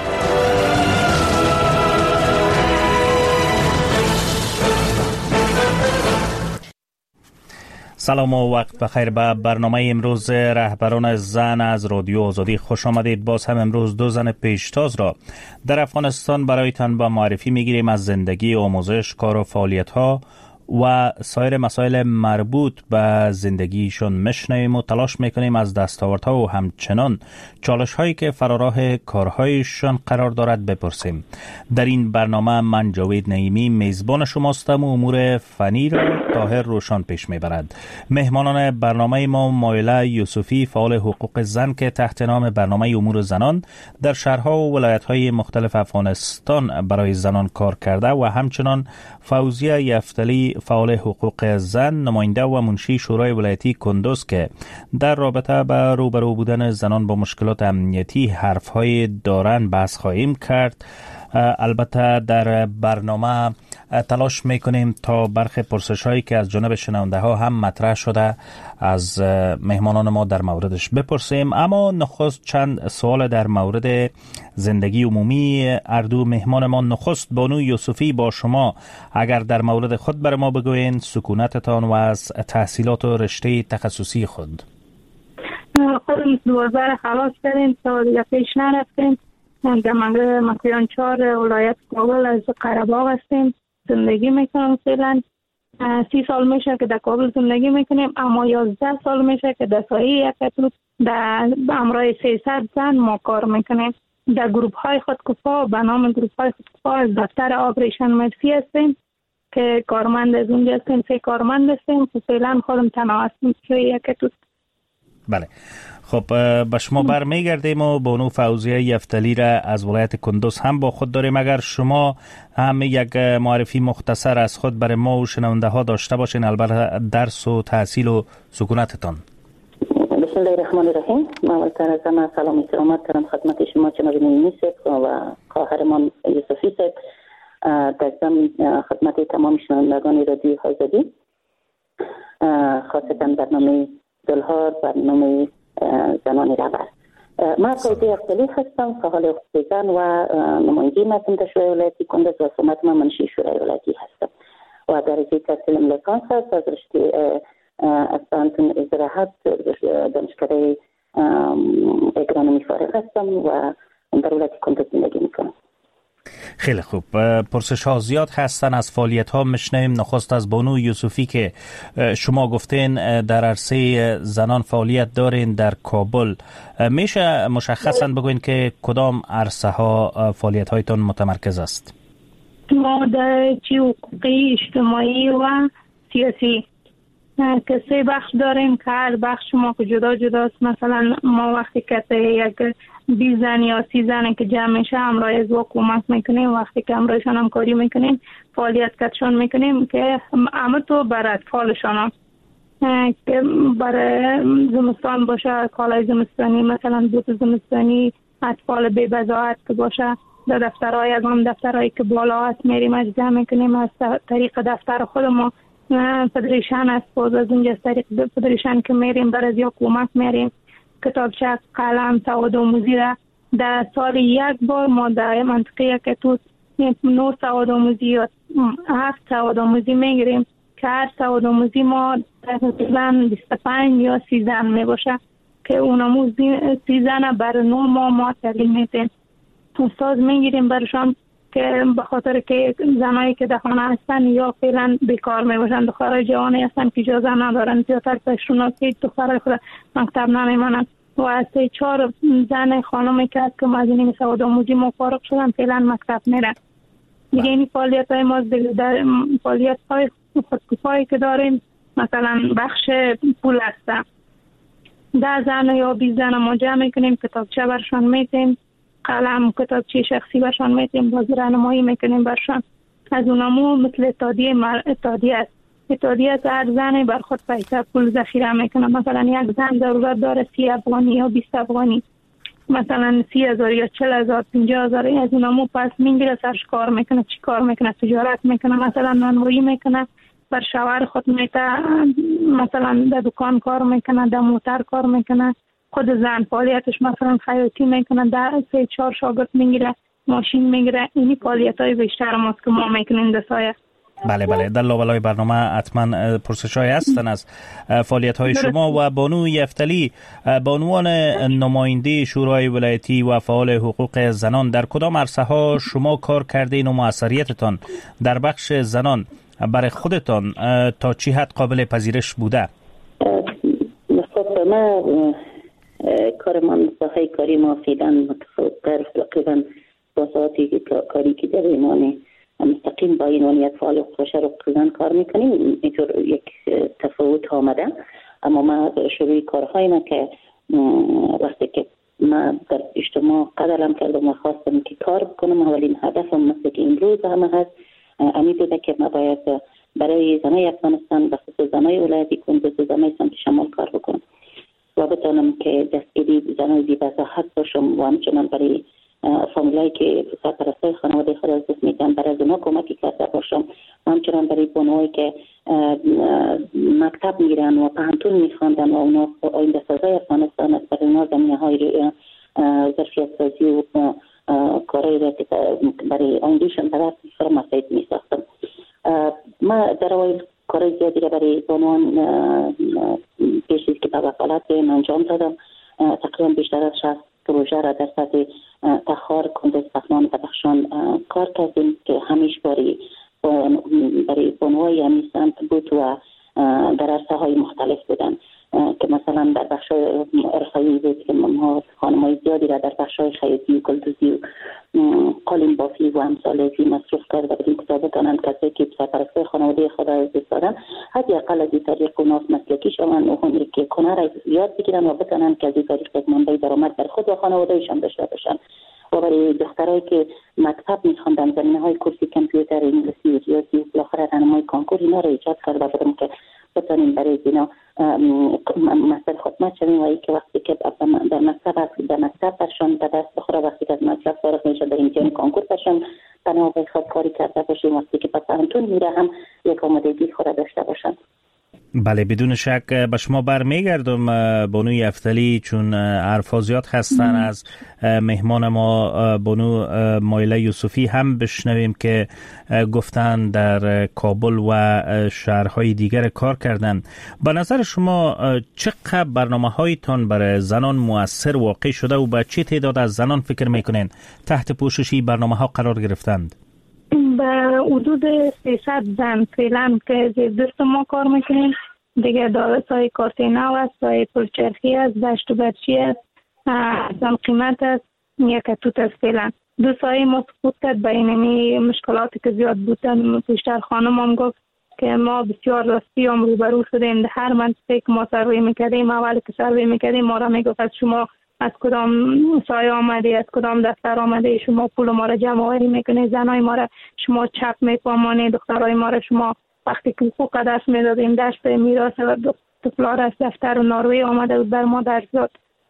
سلام و وقت بخیر. به برنامه امروز رهبران زن از رادیو آزادی خوش آمدید. باز هم امروز 2 زن پیشتاز را در افغانستان برایتان با معرفی میگیریم. از زندگی، آموزش، کار و فعالیت ها و سایر مسائل مربوط به زندگیشون میشنویم و تلاش میکنیم از دستاوردها و همچنان چالش هایی که فراراه کارهایشون قرار دارد بپرسیم. در این برنامه من جاوید نعیمی میزبان شماستم و امور فنی را طاهر روشن پیش میبرد. مهمانان برنامه ما مایله یوسفی، فعال حقوق زن که تحت نام برنامه امور زنان در شهرها و ولایت‌های مختلف افغانستان برای زنان کار کرده، و همچنان فوزیه یفتلی، فعال حقوق زن، نماینده و منشی شورای ولایتی کندوز که در رابطه با روبرو بودن زنان با مشکلات امنیتی حرف‌های دارن بحث خواهیم کرد. البته در برنامه تلاش میکنیم تا برخی پرسش هایی که از جانب شنونده ها هم مطرح شده از مهمانان ما در موردش بپرسیم. اما نخست چند سوال در مورد زندگی عمومی اردو مهمان ما. نخست بانو یوسفی، با شما اگر در مورد خود بر ما بگوین، سکونتتان و از تحصیلات و رشته تخصصی خود. خودم 12 خلاص کردیم تا دیگه پیش نرفتیم. در منگل مکیان 4 ولایت کابل از قره‌باغ هستیم. زندگی میکنم فعلا 30 سال میشه که در کابل زندگی میکنیم، اما 11 سال میشه که در سایه یکتوت در امرای 300 زن ما کار میکنیم. در گروپ های خودکفا به نام گروپ های خودکفا از دفتر آبریشن مرسی هستیم که کارمند از اونجا هستیم. 3 کارمند هستیم. فعلا خودم تنها هستیم توی یکتوت. بله. خب به شما برمیگردیم و بانو فوزیه یفتلی را از ولایت کندوز هم با خود داریم. اگر شما هم یک معرفی مختصر از خود برای ما و شنونده ها داشته باشین، البته درس و تحصیل و سکونتتان. بسم الله الرحمن الرحیم. من اولتر از همه سلام و احترامات دارم خدمت شما جناب نعیمی صاحب و خواهرمان یوسفی صاحب. در ضمن خدمت تمام شنوندگان رادیو آزادی، خاصتا برنامه دلهار، برنامه زنان رهبر. من فوزیه یفتلی هستم، فعال حقوق زن و نماینده مردم شورای ولایتی کندوز و سمت من منشی شورای ولایتی هستم و درجه تحصیلم لیسانس است از رشته اسپانتون ازراحت دانشکده اگرانومی فارغ هستم و در ولایت کندوز زندگی میکنم. خیلی خوب. پرسش ها زیاد هستن، از فعالیت ها میشنویم. نخست از بانو یوسفی که شما گفتین در عرصه زنان فعالیت دارین در کابل، میشه مشخصا بگوین که کدام عرصه ها فعالیت هایتان متمرکز است؟ ما در حقوقی، اجتماعی و سیاسی که 3 بخش داریم که هر بخش ما که جدا جداست. مثلا ما وقتی که یک 20 زن یا 30 زن که جمع میشه همراه از کمک میکنیم، وقتی که همراهشان همکاری میکنیم، فعالیت کتشان میکنیم که همه تو بر اطفالشان که برای زمستان باشه، کالای زمستانی، مثلا بوت زمستانی، اطفال بی بضاعت که باشه، در دفترهای از هم دفترهایی که بالا هست میریم اجرا میکنیم. از طریق دفتر خود ما فدریشن است، باز از اونجا از طریق فدریشن که میریم بر از یا کمک میریم کتابچه، قلم، سواد آموزی را در سال 1 بار ما در منطقه که تو 9 سواد آموزی یا 7 سواد آموزی میگیریم که هر سواد آموزی ما تقریبا 25 یا 30 زن میباشه که اون آموزی 30 زن بر 9 ما تعلیم میدیم. استاد میگیریم برشان که به خاطر که زنایی که در خانه هستن یا فعلا بیکار میباشن، دخترای جوانی هستن که اجازه ندارن زیادتر پیشون که دخترای خود مکتب نمیمانن و از 4 زن خانمی که از که از این سواد آموزی ما فارغ شدن فعلا مکتب میرن. دیگه این فعالیت های ما در فعالیت های خودکفایی که داریم، مثلا بخش پول هستن 10 زن یا 20 زن ما جمع میکنیم، کتابچه برشان میتیم، قلم، کتابچه شخصی برشان میتیم، باز راهنمایی میکنیم برشان. از اونامو مثل اتحادیه است. اتحادیه از هر زن بر خود پیسه پول ذخیره میکنه. مثلا یک زن ضرورت داره 30 افغانی یا 20 افغانی، مثلا 30,000 یا 40,000 50,000، از اونامو پس میگیره، سرش کار میکنه، چی کار میکنه؟ تجارت میکنه، مثلا نانوایی میکنه، بر شوهر خود میته، مثلا در دکان کار میکنه، در موتر کار میکنه. خود زن فعالیتش مثلا خیاطی میکنه، در 3-4 شاگرد میگیره، ماشین میگیره. اینی فعالیت های بیشتر ماست که ما میکنیم در سایه. بله در لابلای برنامه حتما پرسش های هستن از فعالیت های شما. و بانو یفتلی، به عنوان نماینده شورای ولایتی و فعال حقوق زنان، در کدام عرصه ها شما کار کردین و موثریتتان در بخش زنان برای خودتان تا چی حد قابل پذیرش بوده؟ ما کارمان ساحه کاری ما فعلا متفاوت تقریبا با ساعتی کاری که در ایمانی مستقیم با این ونیت فعال حقوق بشر و زن کار میکنیم، اینطور یک تفاوت آمده. اما ما شروع کارهای ما که وقتی که ما در اجتماع قدرم کردم و خواستم که کار بکنم، اولین هدفم مثل که امروز همه هست امی بوده که ما باید برای زنای افغانستان و خصوص زنای ولایتی کندوز و زنای سمت شمال کار بکنم و بتانم که دستگیری زنای بی‌بضاعت باشم و همچنان برای فامیلایی که سرپرستای خانواده خود از دست میدن برای اونا کمکی کرده باشم و همچنان برای بانوایی که مکتب میرن و پانتون میخواندن و اونا آینده سازای افغانستان است، برای اونا زمینه‌های ظرفیت سازی و کارهای را که برای آیندهشان طرف مساعد میساختم. ما در اوایل کارهای زیادی را برای بانوان پیش از که به وکالت انجام دادم. تقریبا بیشتر از 60 پروژه را در سطح تخار، کندوز، پغمان و بدخشان کار کردیم که همیشه برای بانوهای همین سمت بود و در عرصه های مختلف بودن که مثلا در بخش ارخایی بود که ما خانم‌های زیادی را در بخش‌های خیاطی و گلدوزی و قالین بافی و امثال از این مصروف کرد و بدین کتاب بتانند کسایی که سرپرستی خانواده خود را دارن حداقل از این طریق و ناف مسلکی شوند و هنری که هنر را یاد بگیرن و بتانند که از این طریق یک منبع درآمد در خود و خانوادهشان داشته باشند. و برای دخترایی که مکتب می‌خواندن زمینه‌های کورسی کامپیوتر، انگلیسی و ریاضی و بالاخره راهنمای کانکور اینا را ایجاد کرده بودم که بتانیم برای اینا مثل خدمت شویم و که وقتی که در مکتب برشان به دست بخوره، وقتی که از مکتب فارغ میشه در امتحان کانکور برشان بنا به خودکاری کرده باشیم، وقتی که پس همتون میره هم یک آمادگی خود داشته باشند. بله بدون شک به شما برمیگردم بانو یفتلی، چون عرفازیات هستن از مهمان ما بانو مایله یوسفی هم بشنویم که گفتن در کابل و شهرهای دیگر کار کردن. به نظر شما چقدر برنامه هایتان برای زنان مؤثر واقع شده و به چه تعداد از زنان فکر میکنین تحت پوششی برنامه ها قرار گرفتند؟ به حدود 300 زن فعلا که دست ما کار میکنیم. دیگه دارسای کارت نو است، سای پلچرخی است، دشت و برچی است، زن قیمت است، یک توت است. فعلا دو سای ما سقوط کرد به اینمی مشکلاتی که زیاد بودن. پیشتر خانم هم گفت که ما بسیار راستی هم روبرو شدیم. در هر منطقه که ما سروی میکردیم، اولی که سروی میکردیم ما را میگفت از شما از کدام سایه آمده، از کدام دفتر آمده، شما پول ما را جمع آوری میکنه، زنای ما را شما چپ میفهمانه، دخترای ما را شما وقتی که حقوق دست میدادیم دشت میراث و دپلار از دفتر و ناروی آمده بود بر ما درس داد.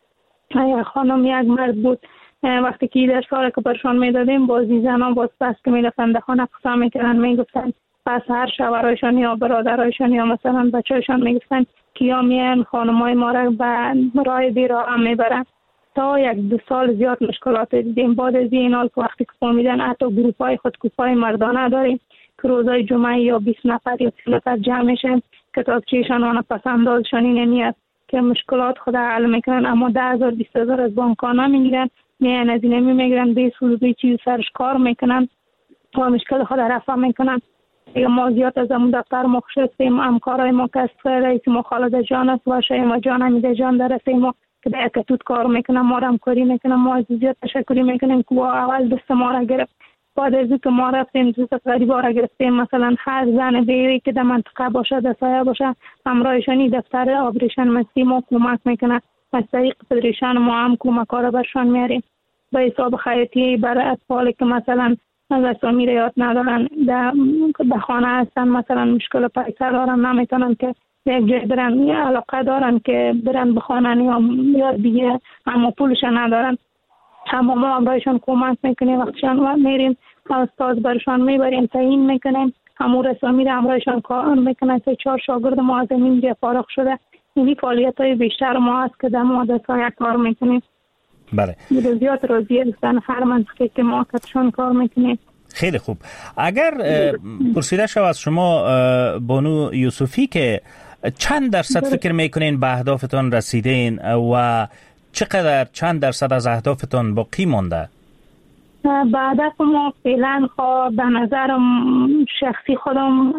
خانم یک مرد بود، وقتی که در سال که برشان میدادیم بازی زنان باز پس که میرفتن در خانه قصه میکردن، میگفتن پس هر شوهرایشان یا برادرایشان یا مثلا بچه‌شان میگفتن کیا میان خانمای ما را به راه بیراه هم میبرن. تا 1-2 سال زیاد مشکلات دیدیم. بعد از این حال که وقتی که فهمیدن حتی گروپ‌های خودکوفای مردانه داریم که روزای جمعه یا 20 نفر یا 30 نفر جمع میشن، کتابچه‌شان آن پسندازشان اینه نیست که مشکلات خود حل میکنن، اما 10,000-20,000 از بانک‌ها میگیرن، میان از این میگیرن به سودی چیز سرش کار میکنن و مشکل خود رفع میکنن. دیگه ما زیاد از همون دفتر ما خوش هستیم. همکارای ما که رئیس ما خالد جان است و شایما جان حمیده جان در هستیم ما که در اکتوت کار میکنم، ما را همکاری میکنم. ما از زیاد تشکری میکنیم که اول دست ما را گرفت. بعد از که ما رفتیم دست غریبا را گرفتیم، مثلا هر زن بیوی که در منطقه باشه، در سایه باشه، همراهشانی دفتر آبریشن مستی ما کمک میکنه. از طریق فدریشن ما هم کمک را برشان میاریم. به حساب خیاطی برای اطفالی که مثلا اسامی را یاد ندارن، در خانه هستن، مثلا مشکل پیسه دارن، نمیتونن که یک جای برن، علاقه دارن که برن بخوانن یا یاد بگیرن اما پولش ندارن، اما ما همراهشان کمک میکنیم. وقتشان میریم استاد برشان میبریم، تعیین میکنیم، همون رسامی را همراهشان کار میکنن. 3-4 شاگرد ما از اینجا فارغ شده. این فعالیت های بیشتر ما هست که در مدرسه کار میکنیم. بله. زیاد راضی هستن هر منطقه که ما کتشان کار میکنیم. خیلی خوب. اگر پرسیده شود از شما بانو یوسفی که چند درصد فکر میکنین به اهدافتان رسیدین و چند درصد از اهدافتان باقی مانده؟ به هدف ما فعلا به نظر شخصی خودم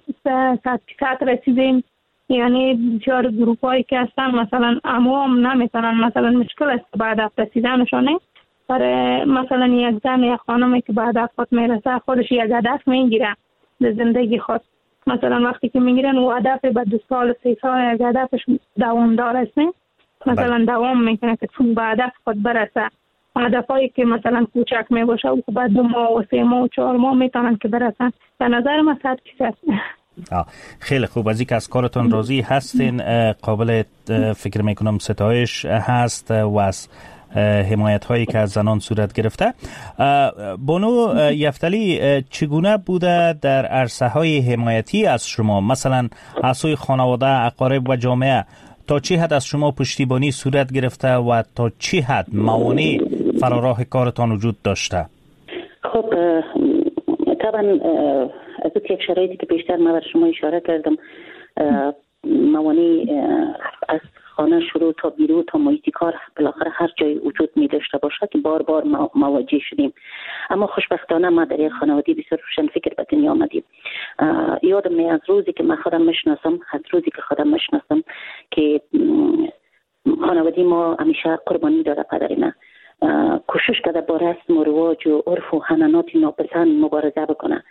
100% رسیدیم. یعنی بسیار گروپ هایی که هستن مثلا اموام نمیتونن، مثلا مشکل است به هدف رسیدنشانه. برای مثلا یک زن یا خانمی که به هدف خود میرسه خودش یک هدف میگیره در زندگی خود. مثلا وقتی که میگیرن و هدف به 2 سال 3 سال یک هدفش دوامدار است، مثلا دوام میکنه که چون به هدف خود برسه. هدفایی که مثلا کوچک میباشه و بعد 2 ماه و 3 ماه و 4 ماه میتونن که برسن. به نظر من 100%. خیلی خوب. از اینکه از کارتون راضی هستین قابل فکر میکنم ستایش هست و از حمایت هایی که از زنان صورت گرفته. بانو یفتلی چگونه بوده در عرصه های حمایتی از شما، مثلا از سوی خانواده، اقارب و جامعه، تا چه حد از شما پشتیبانی صورت گرفته و تا چه حد موانع فراراه کارتان وجود داشته؟ خب طبعا از یک شرایطی که بیشتر ما بر شما اشاره کردم، موانع از خانه شروع تا بیرون تا محیط کار بالاخره هر جای وجود می داشته باشه که بار بار مواجه شدیم. اما خوشبختانه ما در یک خانواده بسیار روشن فکر به دنیا آمدیم. یادم از روزی که من خودم میشناسم، از روزی که خودم میشناسم که خانواده ما همیشه قربانی داده پدر من کوشش کرده با رسم و رواج و عرف و حنانات ناپسند مبارزه بکنه.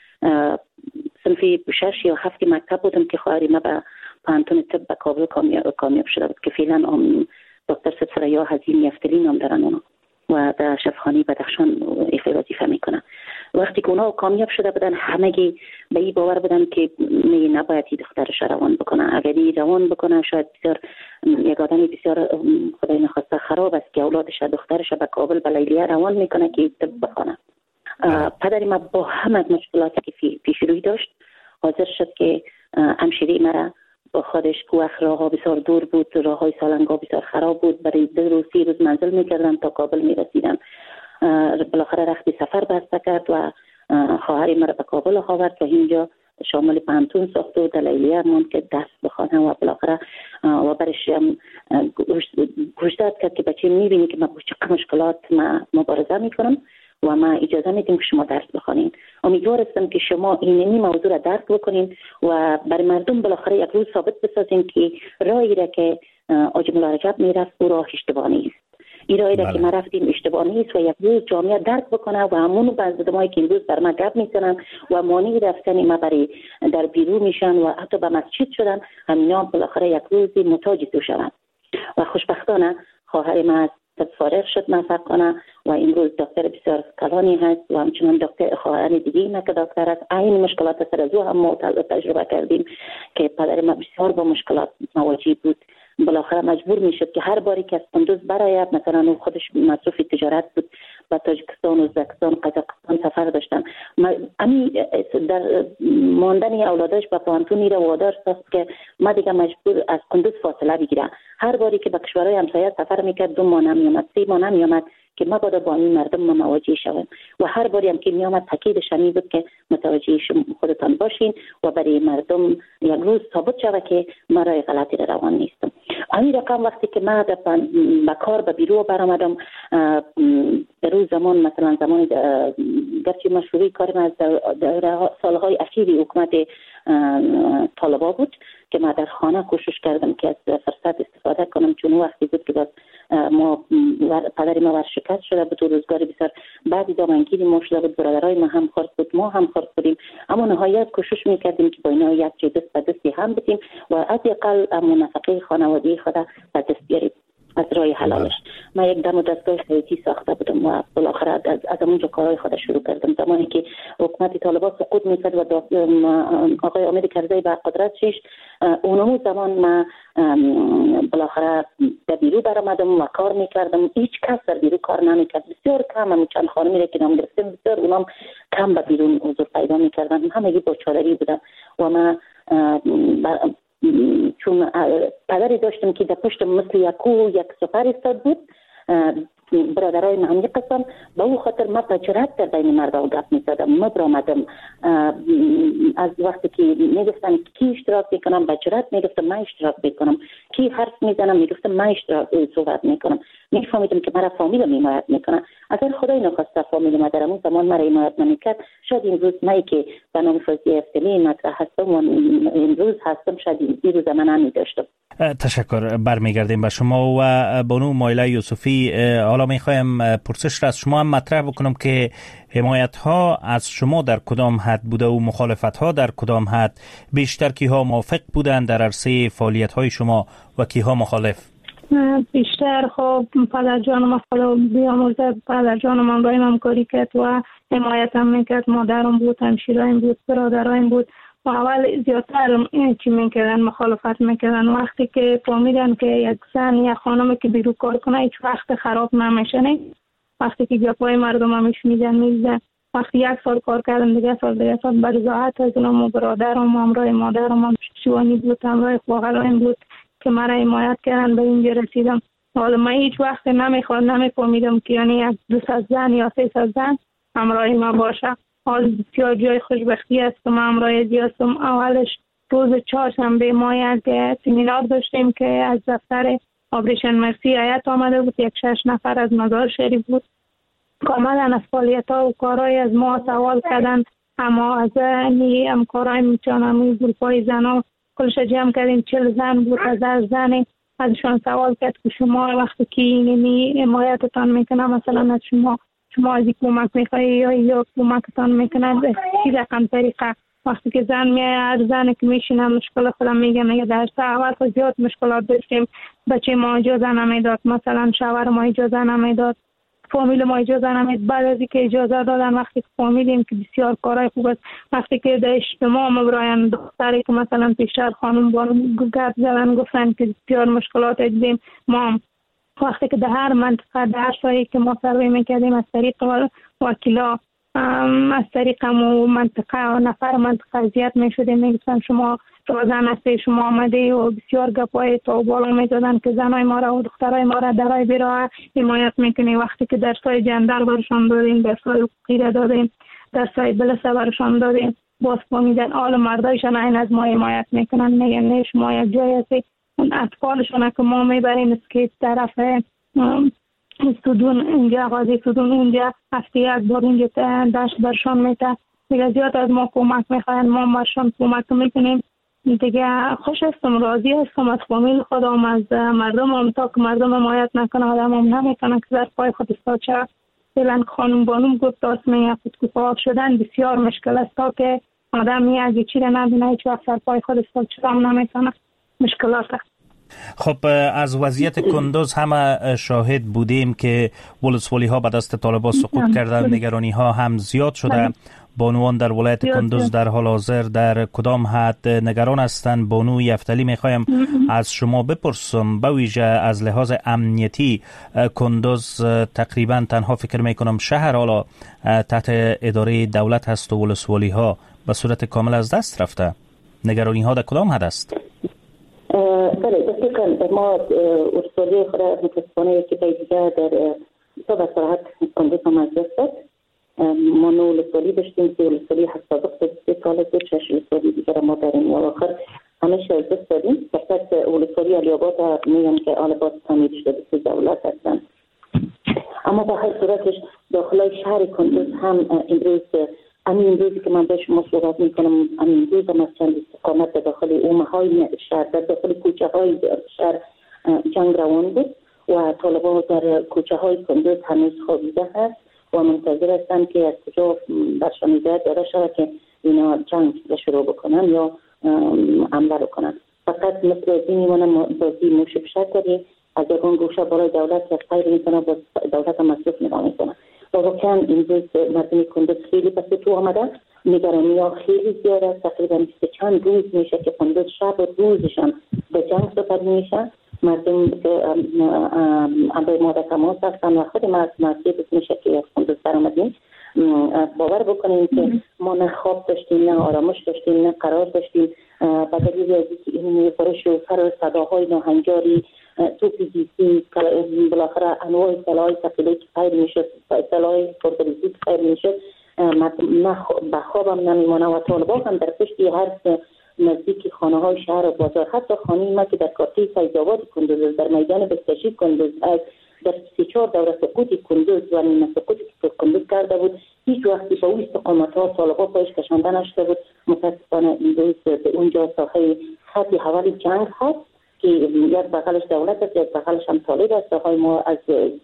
صنف 6 یا 7 مکتب بودم که خواهر ما به پانتون طب به کابل کامیاب شده بود که فعلا دکتر ستریا حزیم یفتلی نام دارن اونا و در شفاخانه بدخشان ایفای وظیفه میکنه. وقتی که اونا کامیاب شده بودن همگی به این باور بودن که نباید دخترش روان بکنه. اگر روان بکنه شاید بسیار یک آدم بسیار خدای نخواسته خراب است که اولادش دخترش به کابل به لیلیه روان میکنه که طب بخونه. پدر ما با همه مشکلاتی که پیش روی داشت حاضر شد که همشیره مرا با خودش وقت راه ها بسیار دور بود، راه های سالنگا بسیار خراب بود، برای 2 روز 3 روز منزل میکردن تا کابل میرسیدن. بالاخره رخت سفر بسته کرد و خواهر مرا به کابل آورد و اینجا شامل پانتون ساخت و دلیلیه مون که درس بخونه و بالاخره و برش گوشداد کرد که بچه میبینی که من با چه مشکلات مبارزه میکنم و ما اجازه میدیم که شما درس بخونین. امیدوار هستم که شما این موضوع را درک بکنین و برای مردم بالاخره یک روز ثابت بسازین که راهی را که حاج مولا رجب میرفت او راه اشتباه نیست. این راهی را که ما رفتیم اشتباه نیست و یک روز جامعه درک بکنه و همون بعض آدمایی که امروز بر ما گپ میزنن و مانع رفتن ما برای در بیرون میشن و حتی به مسجد شدن، همینا بالاخره یک روز محتاج تو شدن. و خوشبختانه خواهر ما فارغ شد موفقانه و امروز دکتر بسیار کلانی هست و همچنان دکتر خواهر دیگه ما که دکتر است. این مشکلات سر از او هم تجربه کردیم که پدر ما بسیار با مشکلات مواجه بود. بالاخره مجبور میشد که هر باری که از قندوز برآید، مثلا او خودش مصروف تجارت بود و تاجیکستان و ازبکستان قزاقستان سفر داشتن، در ماندن اولادش به پانتونی را وادار است که ما دیگه مجبور از قندوز فاصله بگیره. هر باری که به کشورهای همسایه سفر میکرد 2 ماه نمیامد، 3 ماه نمیامد که ما باید با این مردم مواجه شویم و هر باری هم که میامد تاکیدش همین بود که متوجه خودتان باشین و برای مردم یک روز ثابت شود که ما راه غلطی را روان نیستم. همین رقم وقتی که ما به کار به بیرو برآمدم در روز زمان، مثلا زمان گرچه مشروعی کار ما در سالهای اخیر حکومت طالبا بود که ما در خانه کوشش کردم که از فرصت استفاده کنم، چون وقتی بود که ما پدر ما ورشکست شده بود و روزگاری بسیار بعدی دامنگیری ما شده بود، برادرای ما هم خورد بود، ما هم خورد بودیم، اما نهایت کوشش میکردیم که با اینا یک جای دست به دستی هم بدیم و از اقل نفقه خانوادگی خود به دست بیاریم از راه حلالش. ما یک دم و دستگاه خیاطی ساخته بودم و بالاخره از اونجا کارهای خود شروع کردم. زمانی که حکومت طالبان سقوط میکرد و آقای امید کرزی به قدرت شیش، اونمو زمان ما بالاخره در بیرو برآمدم و کار میکردم. هیچ کس در بیرو کار نمیکرد، بسیار کم، هم چند خانمی را که نام گرفتم بسیار اونام کم به بیرون حضور پیدا میکردن، همگی با چادری بودن و ما چون پدری داشتم که در پشت مثل یک سفر استاد بود، برادرای من یک قسم به او خاطر ما بجرات در بین مردم گپ میزدم، مبرامدم از وقتی که میگفتن کی اشتراک میکنم بجرات میگفتم من اشتراک میکنم، کی حرف میزنم میگفتم من اشتراک صحبت میکنم. میفهمیدم که مرا فامیلم حمایت میکنه. اگر خدای نخواسته فامیل ما در اون زمان مرا حمایت نمیکرد، شاید امروز من که به نام فوزیه افتلی مطرح هستم و امروز هستم، شاید این روز من نمیداشتم. تشکر. برمیگردیم به شما و بانو مایله یوسفی. حالا میخوایم پرسش را از شما هم مطرح بکنم که حمایت ها از شما در کدام حد بوده و مخالفت ها در کدام حد؟ بیشتر کیها موافق بودن در عرصه فعالیت های شما و کیها مخالف؟ بیشتر خب پدر جانم خدا بیامرزه، پدر جانم هم بایم همکاری کرد و حمایتم میکرد. مادرم بود، همشیرایم بود، برادرایم بود و اول زیادتر چی میکردن مخالفت میکردن. وقتی که فهمیدن که یک زن یا خانم که بیرون کار کنه هیچ وقت خراب نمیشه، نه وقتی که گپای مردم همش میزن وقتی 1 سال کار کردم دیگه سال به رضایت از اونم برادرم همراه مادرم هم شوانی بود، همراه خواهرام بود که مرا حمایت کردن به اینجا رسیدم. حالا من هیچ وقت نمیفهمیدم که یعنی یک 200 زن یا 300 زن همراه ما باشه. حال بسیار جای خوشبختی است که من همراه هستم. اولش روز چهارشنبه ما یک سمینار داشتیم که از دفتر آپریشن مرسی هیئت آمده بود. 6 نفر از مزار شریف بود. کاملا از فعالیت ها و کارهای از ما سوال کردن، اما از همکارای میتونم گروپای زنا کلش جمع کردیم. 40 زن بود. از زن ازشان سوال کرد که شما وقتی که اینمی حمایتتان میکنه، مثلا از شما از کمک میخوایی یا کمکتان میکنه چی رقم طریقه. وقتی که زن میای، هر زن که میشینه مشکل خودم میگه در اول خود زیاد مشکلات داشتیم. بچه ما اجازه نمیداد، مثلا شوهر ما اجازه نمیداد، فامیل ما اجازه نمیداد. بعد از اینکه اجازه دادن، وقتی که فهمیدیم که بسیار کارهای خوب است، وقتی که در اجتماع مبراین دختری که مثلا پیشتر خانم بانو گرد زدن گفتن که بسیار مشکلات دیدیم. ما وقتی که در هر منطقه در هر سایه که ما سروی میکردیم از طریق وکیلا، از طریق منطقه نفر منطقه اذیت میشدیم، میگفتن شما زن هستی، شما آمده و بسیار گپای تا بالا میدادن که زنای ما را و دخترای ما را درای بیراه حمایت میکنی. وقتی که درسای جندر برشان دادیم، درسای غیره دادیم، درسای بلسه برشان دادیم، باز فهمیدن آل مردایشان این از ما حمایت میکنن، میگن نه شما یک جای هستی. اون اطفالشان که ما میبریم اسکیت طرف سودون، اینجا غازی سودون، اونجا هفته یک بار اونجا دشت برشان میته. دیگه زیاد از ما کمک میخواین، ما برشان کمک میکنیم. دیگه خوش هستم، راضی هستم از فامیل خودم، از مردم هم. تا که مردم حمایت نکنه آدم هم نمیکنه که در پای خود استاد شد. فعلا خانم بانوم گفت داسمه خودکفا شدن بسیار مشکل است. تا که آدم یک چیز نبینه هیچ وقت در پای خود استاد شدن نمیکنه، مشکلات است. خب از وضعیت کندوز همه شاهد بودیم که ولسوالی ها به دست طالبان سقوط کردن، نگرانی ها هم زیاد شده. بانوان در ولایت کندوز در حال حاضر در کدام حد نگران هستند؟ بانو یفتلی میخوایم از شما بپرسم، به ویژه از لحاظ امنیتی کندوز تقریبا تنها فکر میکنم شهر حالا تحت اداره دولت هست و ولسوالی ها به صورت کامل از دست رفته. نگرانی ها در کدام حد است؟ بله، دقیقا ما ولسوالی خود متاسفانه که دیگه در تا به صراحت کندوز هم از دست داد. ما نو ولسوالی داشتیم که ولسوالی سابق 3 سال بود، 6 ولسوالی دیگر ما در این آخر همیشه از دست دادیم. فقط ولسوالی علی‌آباد میگن که آل‌آباد تعمیر شده به دولت هستند. اما به هر صورتش داخل شهر کندوز هم امروز که من به شما صحبت میکنم، امروز هم از چند استقامت در داخل اومهای شهر، در داخل کوچه های شهر جنگ روان بود و طالبان در کوچه های کندوز هنوز خوابیده هست و منتظر هستند که از کجا برشان هدایت داده شود که اینا جنگ شروع بکنن یا حمله بکنن. فقط مثل از این میمونه بازی موش بشک داری، از یکان گوشه برای دولت یک خیر میکنه با دولت مصرف نگاه میکنه. واقعا امروز مردم کندوز خیلی پس تو آمده، نگرانی ها خیلی زیاده. تقریبا چند روز میشه که کندوز شب و روزشان به جنگ سپری میشه. مردم که به ما در تماس هستن و خود مرسی میشه که از کندوز در آمدیم. باور بکنیم که ما نه خواب داشتیم، نه آرامش داشتیم، نه قرار داشتیم. به دلیل از این برش و سر صداهای ناهنجاری، توپ دیسی، بالاخره انواع سلاح‌های ثقیله که خیر میشد، سلاح‌های پرتریزی که خیر میشد، نه به خوابم نمیمانه و طالبان هم در پشتی هر نزدیک خانه های شهر و بازار، حتی خانه ما که در کارتی فیض‌آباد کندوز، در میدان بستشی کندوز، در 3-4 دوره سقوط کندوز و نیمه سقوطی که کندوز کرده بود، هیچ وقتی با اون استقامت ها طالبان پایش کشانده نشده بود. متاسفانه امروز به اونجا ساحه خط حوالی جنگ هست که یک بغلش دولت است، یک بغلش هم طالب است. ساحه ما از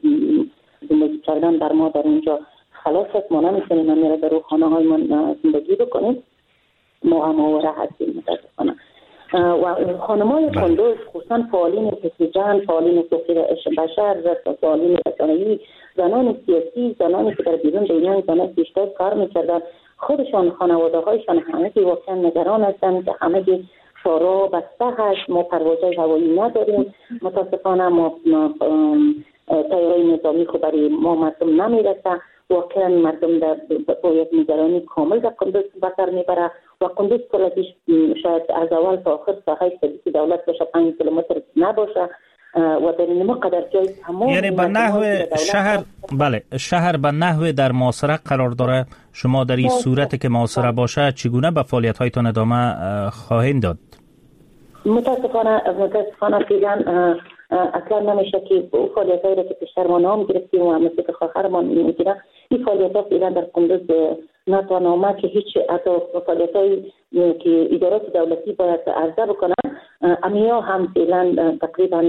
زندگی کردن در ما در اونجا خلاص است. ما نمیتونیم میره در خانه های ما زندگی بکنیم. ما هم هستیم متاسفانه. و خانم‌های کندوز خصوصا فعالین حزب، فعالین حقوق بشر، فعالین رسانه‌ای، زنان سیاسی، زنانی که در بیرون دنیا زنان بیشتر کار می‌کردن، خودشان خانواده‌هایشان همه واقعا نگران هستند که همه شورا بسته هست. ما پروازهای هوایی نداریم متاسفانه. ما طیاره‌های نظامی خود برای ما مردم نمیرسه. واقعا مردم با یک نگرانی کامل در کندوز بسر میبره و کندوز کلش شاید از اول تا آخر ساحه سبیت دولت باشه، 5 کیلومتر نباشه. و در این مقدر جای تمام یعنی به نحو شهر به نحو در محاصره قرار داره. شما در این صورتی که محاصره باشه چگونه به فعالیت هایتان ادامه خواهید داد؟ متاسفانه فعلا اصلا نمیشه که فعالیت هایی که پیشتر ما نام گرفتیم و مثل که خواهرمان میگیرن این فعالیت ها فعلا در قندوز نتوانامه که هیچ حتی فعالیت هایی که ادارات دولتی باید عرضه بکنن امیا هم فعلا تقریبا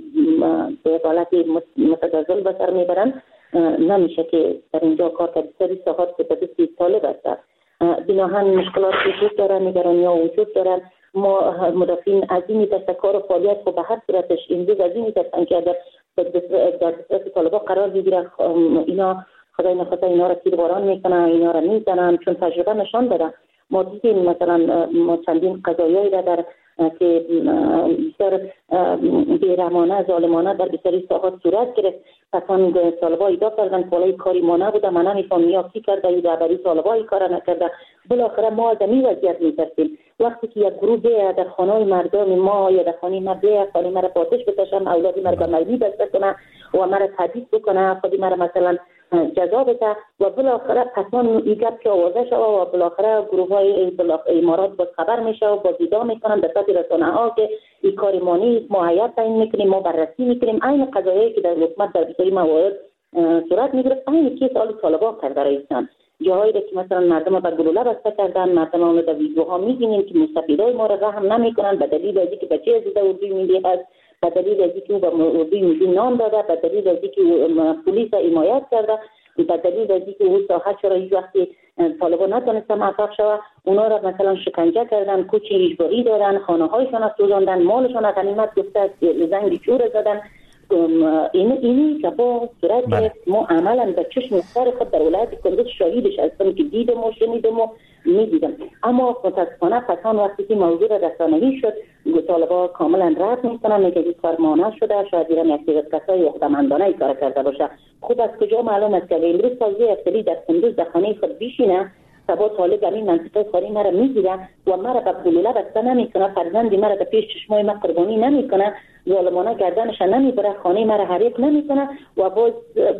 به حالت متجزل به سر میبرن. نمیشه که در اینجا کار کرد. سری ساعات به دست طالب است. بناهن مشکلات وجود دارن، نگرانی ها وجود دارن. ما مدافعین از این دستکار و فعالیت خب به هر صورتش امروز از این دستن که در دست طالبا قرار بگیره اینا خدای نخواسته اینا را تیر باران میکنن، اینا را میزنن، چون تجربه نشان داده. ما دیدیم مثلا ما چندین قضایایی را در که بسیار بیرحمانه ظالمانه در بسیاری ساحات صورت گرفت. پسان طالبا ایدا کردن پالای کاری ما نبوده، من نمیفهم یا کی کرده یا رهبری طالبا این کار نکرده. بالاخره ما از این وضعیت میترسیم وقتی که یک گروه در خانه مردم ما یا در خانه ما خانه مرا پاتش بکشن، اولادی مرا به میلی بسته کنه و مرا تهدید بکنه، خودی مرا مثلا جزا بده و بالاخره پسان این گپ که آوازه شد و بالاخره گروه های امارات باز خبر میشه و باز ایدا میکنن در سطح رسانه ها که این کاری ما نیست، ما حیات تعیین میکنیم، ما بررسی میکنیم. این قضایایی که در حکومت در بسیاری موارد صورت میگیره این که سال طالبا کرده رئیسان جاهایی که مثلا مردم به گلوله بسته کردن، مردم اون در ویدیوها میبینیم که مستفیدای ما را رحم نمیکنن به دلیل از اینکه بچه از اردوی ملی هست، به دلیل از اینکه او به اردوی ملی نام داده، به دلیل از اینکه پلیس حمایت کرده، به دلیل از اینکه او ساحت را هیچ وقتی طالبا نتونسته موفق شود، اونا را مثلا شکنجه کردن، کوچ اجباری دادن، خانه هایشان را سوزاندن، مالشان را غنیمت گفته زنگ چور زدن. اینی که با صورت گرفت. ما عملا به چشم سر خود در ولایت کندوز شاهدش هستم که دیدم و شنیدم و میدیدم. اما متاسفانه پسان وقتی که موضوع رسانه‌ای شد طالبا کاملا رد میکنن میگه این کار مانع شده، شاید ایران یک کسای عقده‌مندانه این کار کرده باشه. خب از کجا معلوم است که امروز تازه افتری در کندوز در خانه خود بشینه سبا طالب همین منطقه خاری مرا میگیره و مرا به گلوله بسته نمیکنه، فرزندی مرا در پیش چشمای ما قربانی نمیکنه، ظالمانه گردنش نمیبره، خانه مرا حریق نمیکنه و باز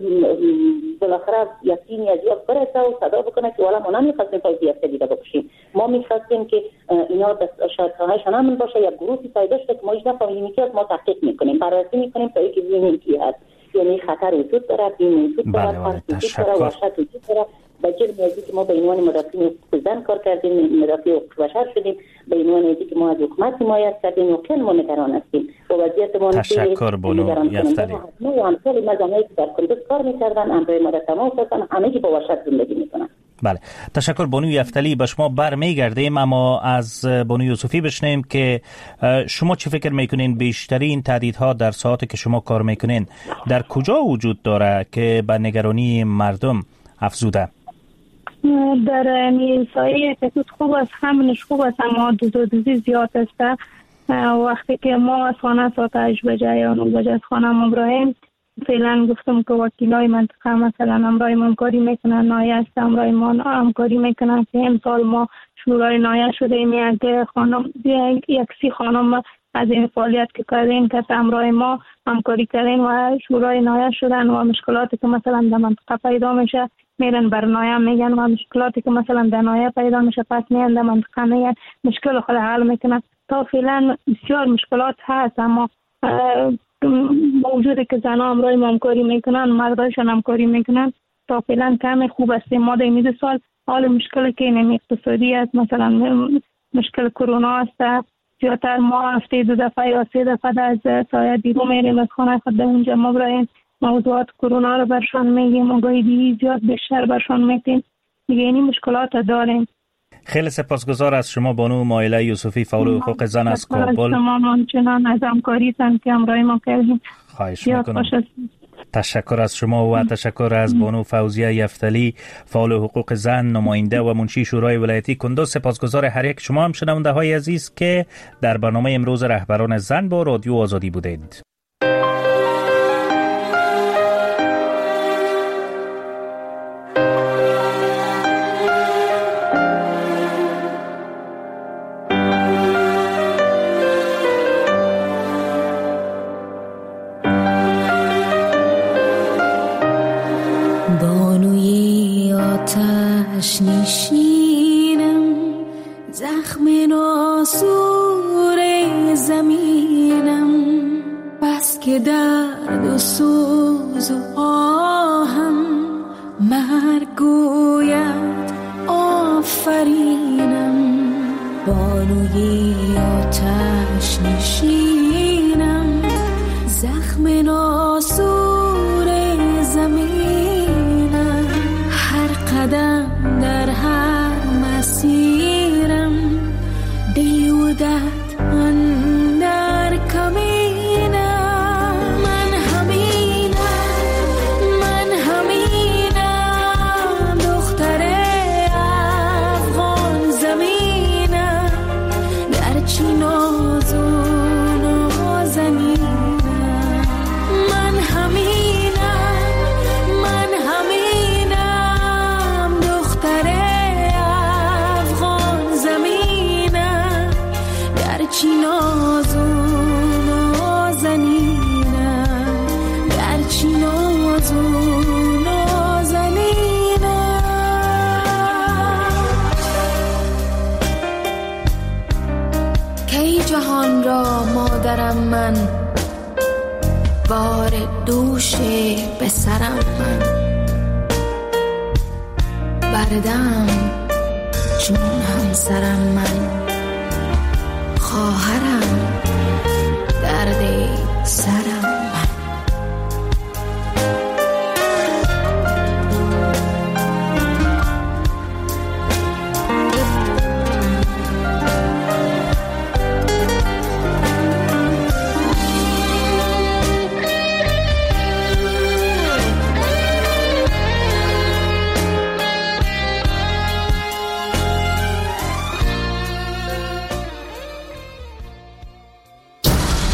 بالاخره یقینی از یاد برسه و صدا بکنه که والا ما نمیخواستیم فایده افتری را بکشیم، ما میخواستیم که اینا شاید خواهشان همون باشه یا گروهی پیدا شده که ما ایش نفهمیم که ما تحقیق میکنیم، بررسی میکنیم تا اینکه ببینیم کی هست. یعنی خطر وجود داره، بین وجود داره، وحشت وجود داره. به جرم ازی که ما به عنوان مدافعین زن کار کردیم، مدافع حقوق بشر شدیم، به عنوان ازی که ما از حکومت حمایت کردیم و خیلی ما نگران هستیم و وضعیت ما تشکر بانو یفتلی. ما همسال مزامایی که در کندوز کار میکردن، امروی ما در تماس هستن، همه که با وحشت زندگی میکنن. بله، تشکر بانو یفتلی. به شما برمیگردیم، اما از بانو یوسفی بشنیم که شما چه فکر میکنین بیشترین تهدیدها در ساعاتی که شما کار میکنین در کجا وجود داره که به نگرانی مردم افزوده؟ در سایه کسوت خوب است، همونش خوب است، اما دوزی زیاد است. وقتی که ما از خانه ساعت 8 بجه یا 9 بجه از خانه مبراهیم، فعلا گفتم که وکیلای منطقه مثلا همراه ما همکاری میکنن، نایه است همراه ما همکاری میکنن که امسال ما شورای نایه شدیم، یک خانم یک 30 خانم از این فعالیت که کردیم که همراه ما همکاری کردن و شورای نایه شدن و مشکلاتی که مثلا در منطقه پیدا میشه میرن بر نایه میگن و مشکلاتی که مثلا در نایه پیدا میشه پس میان در منطقه میگن مشکل خود حل میکنن. تا فعلا بسیار مشکلات هست، اما موجوده که زنها همراه ما همکاری میکنن، مردایشان همکاری میکنن، تا فعلا کم خوب است. ما در این سال حال مشکل که این اقتصادی است، مثلا مشکل کرونا است، زیادتر ما هفته 2 دفعه یا 3 دفعه از سایه بیرون میریم از خانه خود در اونجا ما برای موضوعات کرونا رو برشان میگیم و گاهی زیاد بیشتر برشان میگیم، دیگه این مشکلات داریم. خیلی سپاسگزار از شما بانو مایله یوسفی، فعال حقوق زن از کابل. شما همچنان از همکاریتان که همراه ما کردیم. خواهش میکنم. تشکر از شما و تشکر از بانو فوزیه یفتلی، فعال حقوق زن، نماینده و منشی شورای ولایتی کندوز. سپاسگزار هر یک شما هم شنونده های عزیز که در برنامه امروز رهبران زن با رادیو آزادی بودید. بس که درد و سوز و آهم مرگ گوید آفرینم، بانوی آتش نشینم، زخم ناسور زمینم، هر قدم در هر مسیرم بیودت اندر کمینم. من همینم دختر افغان زمینم، گرچه ناز و نازنینم. من همینم دختر افغان زمینم، گرچه ناز و نازنینم، گرچه ناز و نازنینم. کی جهان را مادرم من، بار دوش به سرم من، بردم چون همسرم من، خواهرم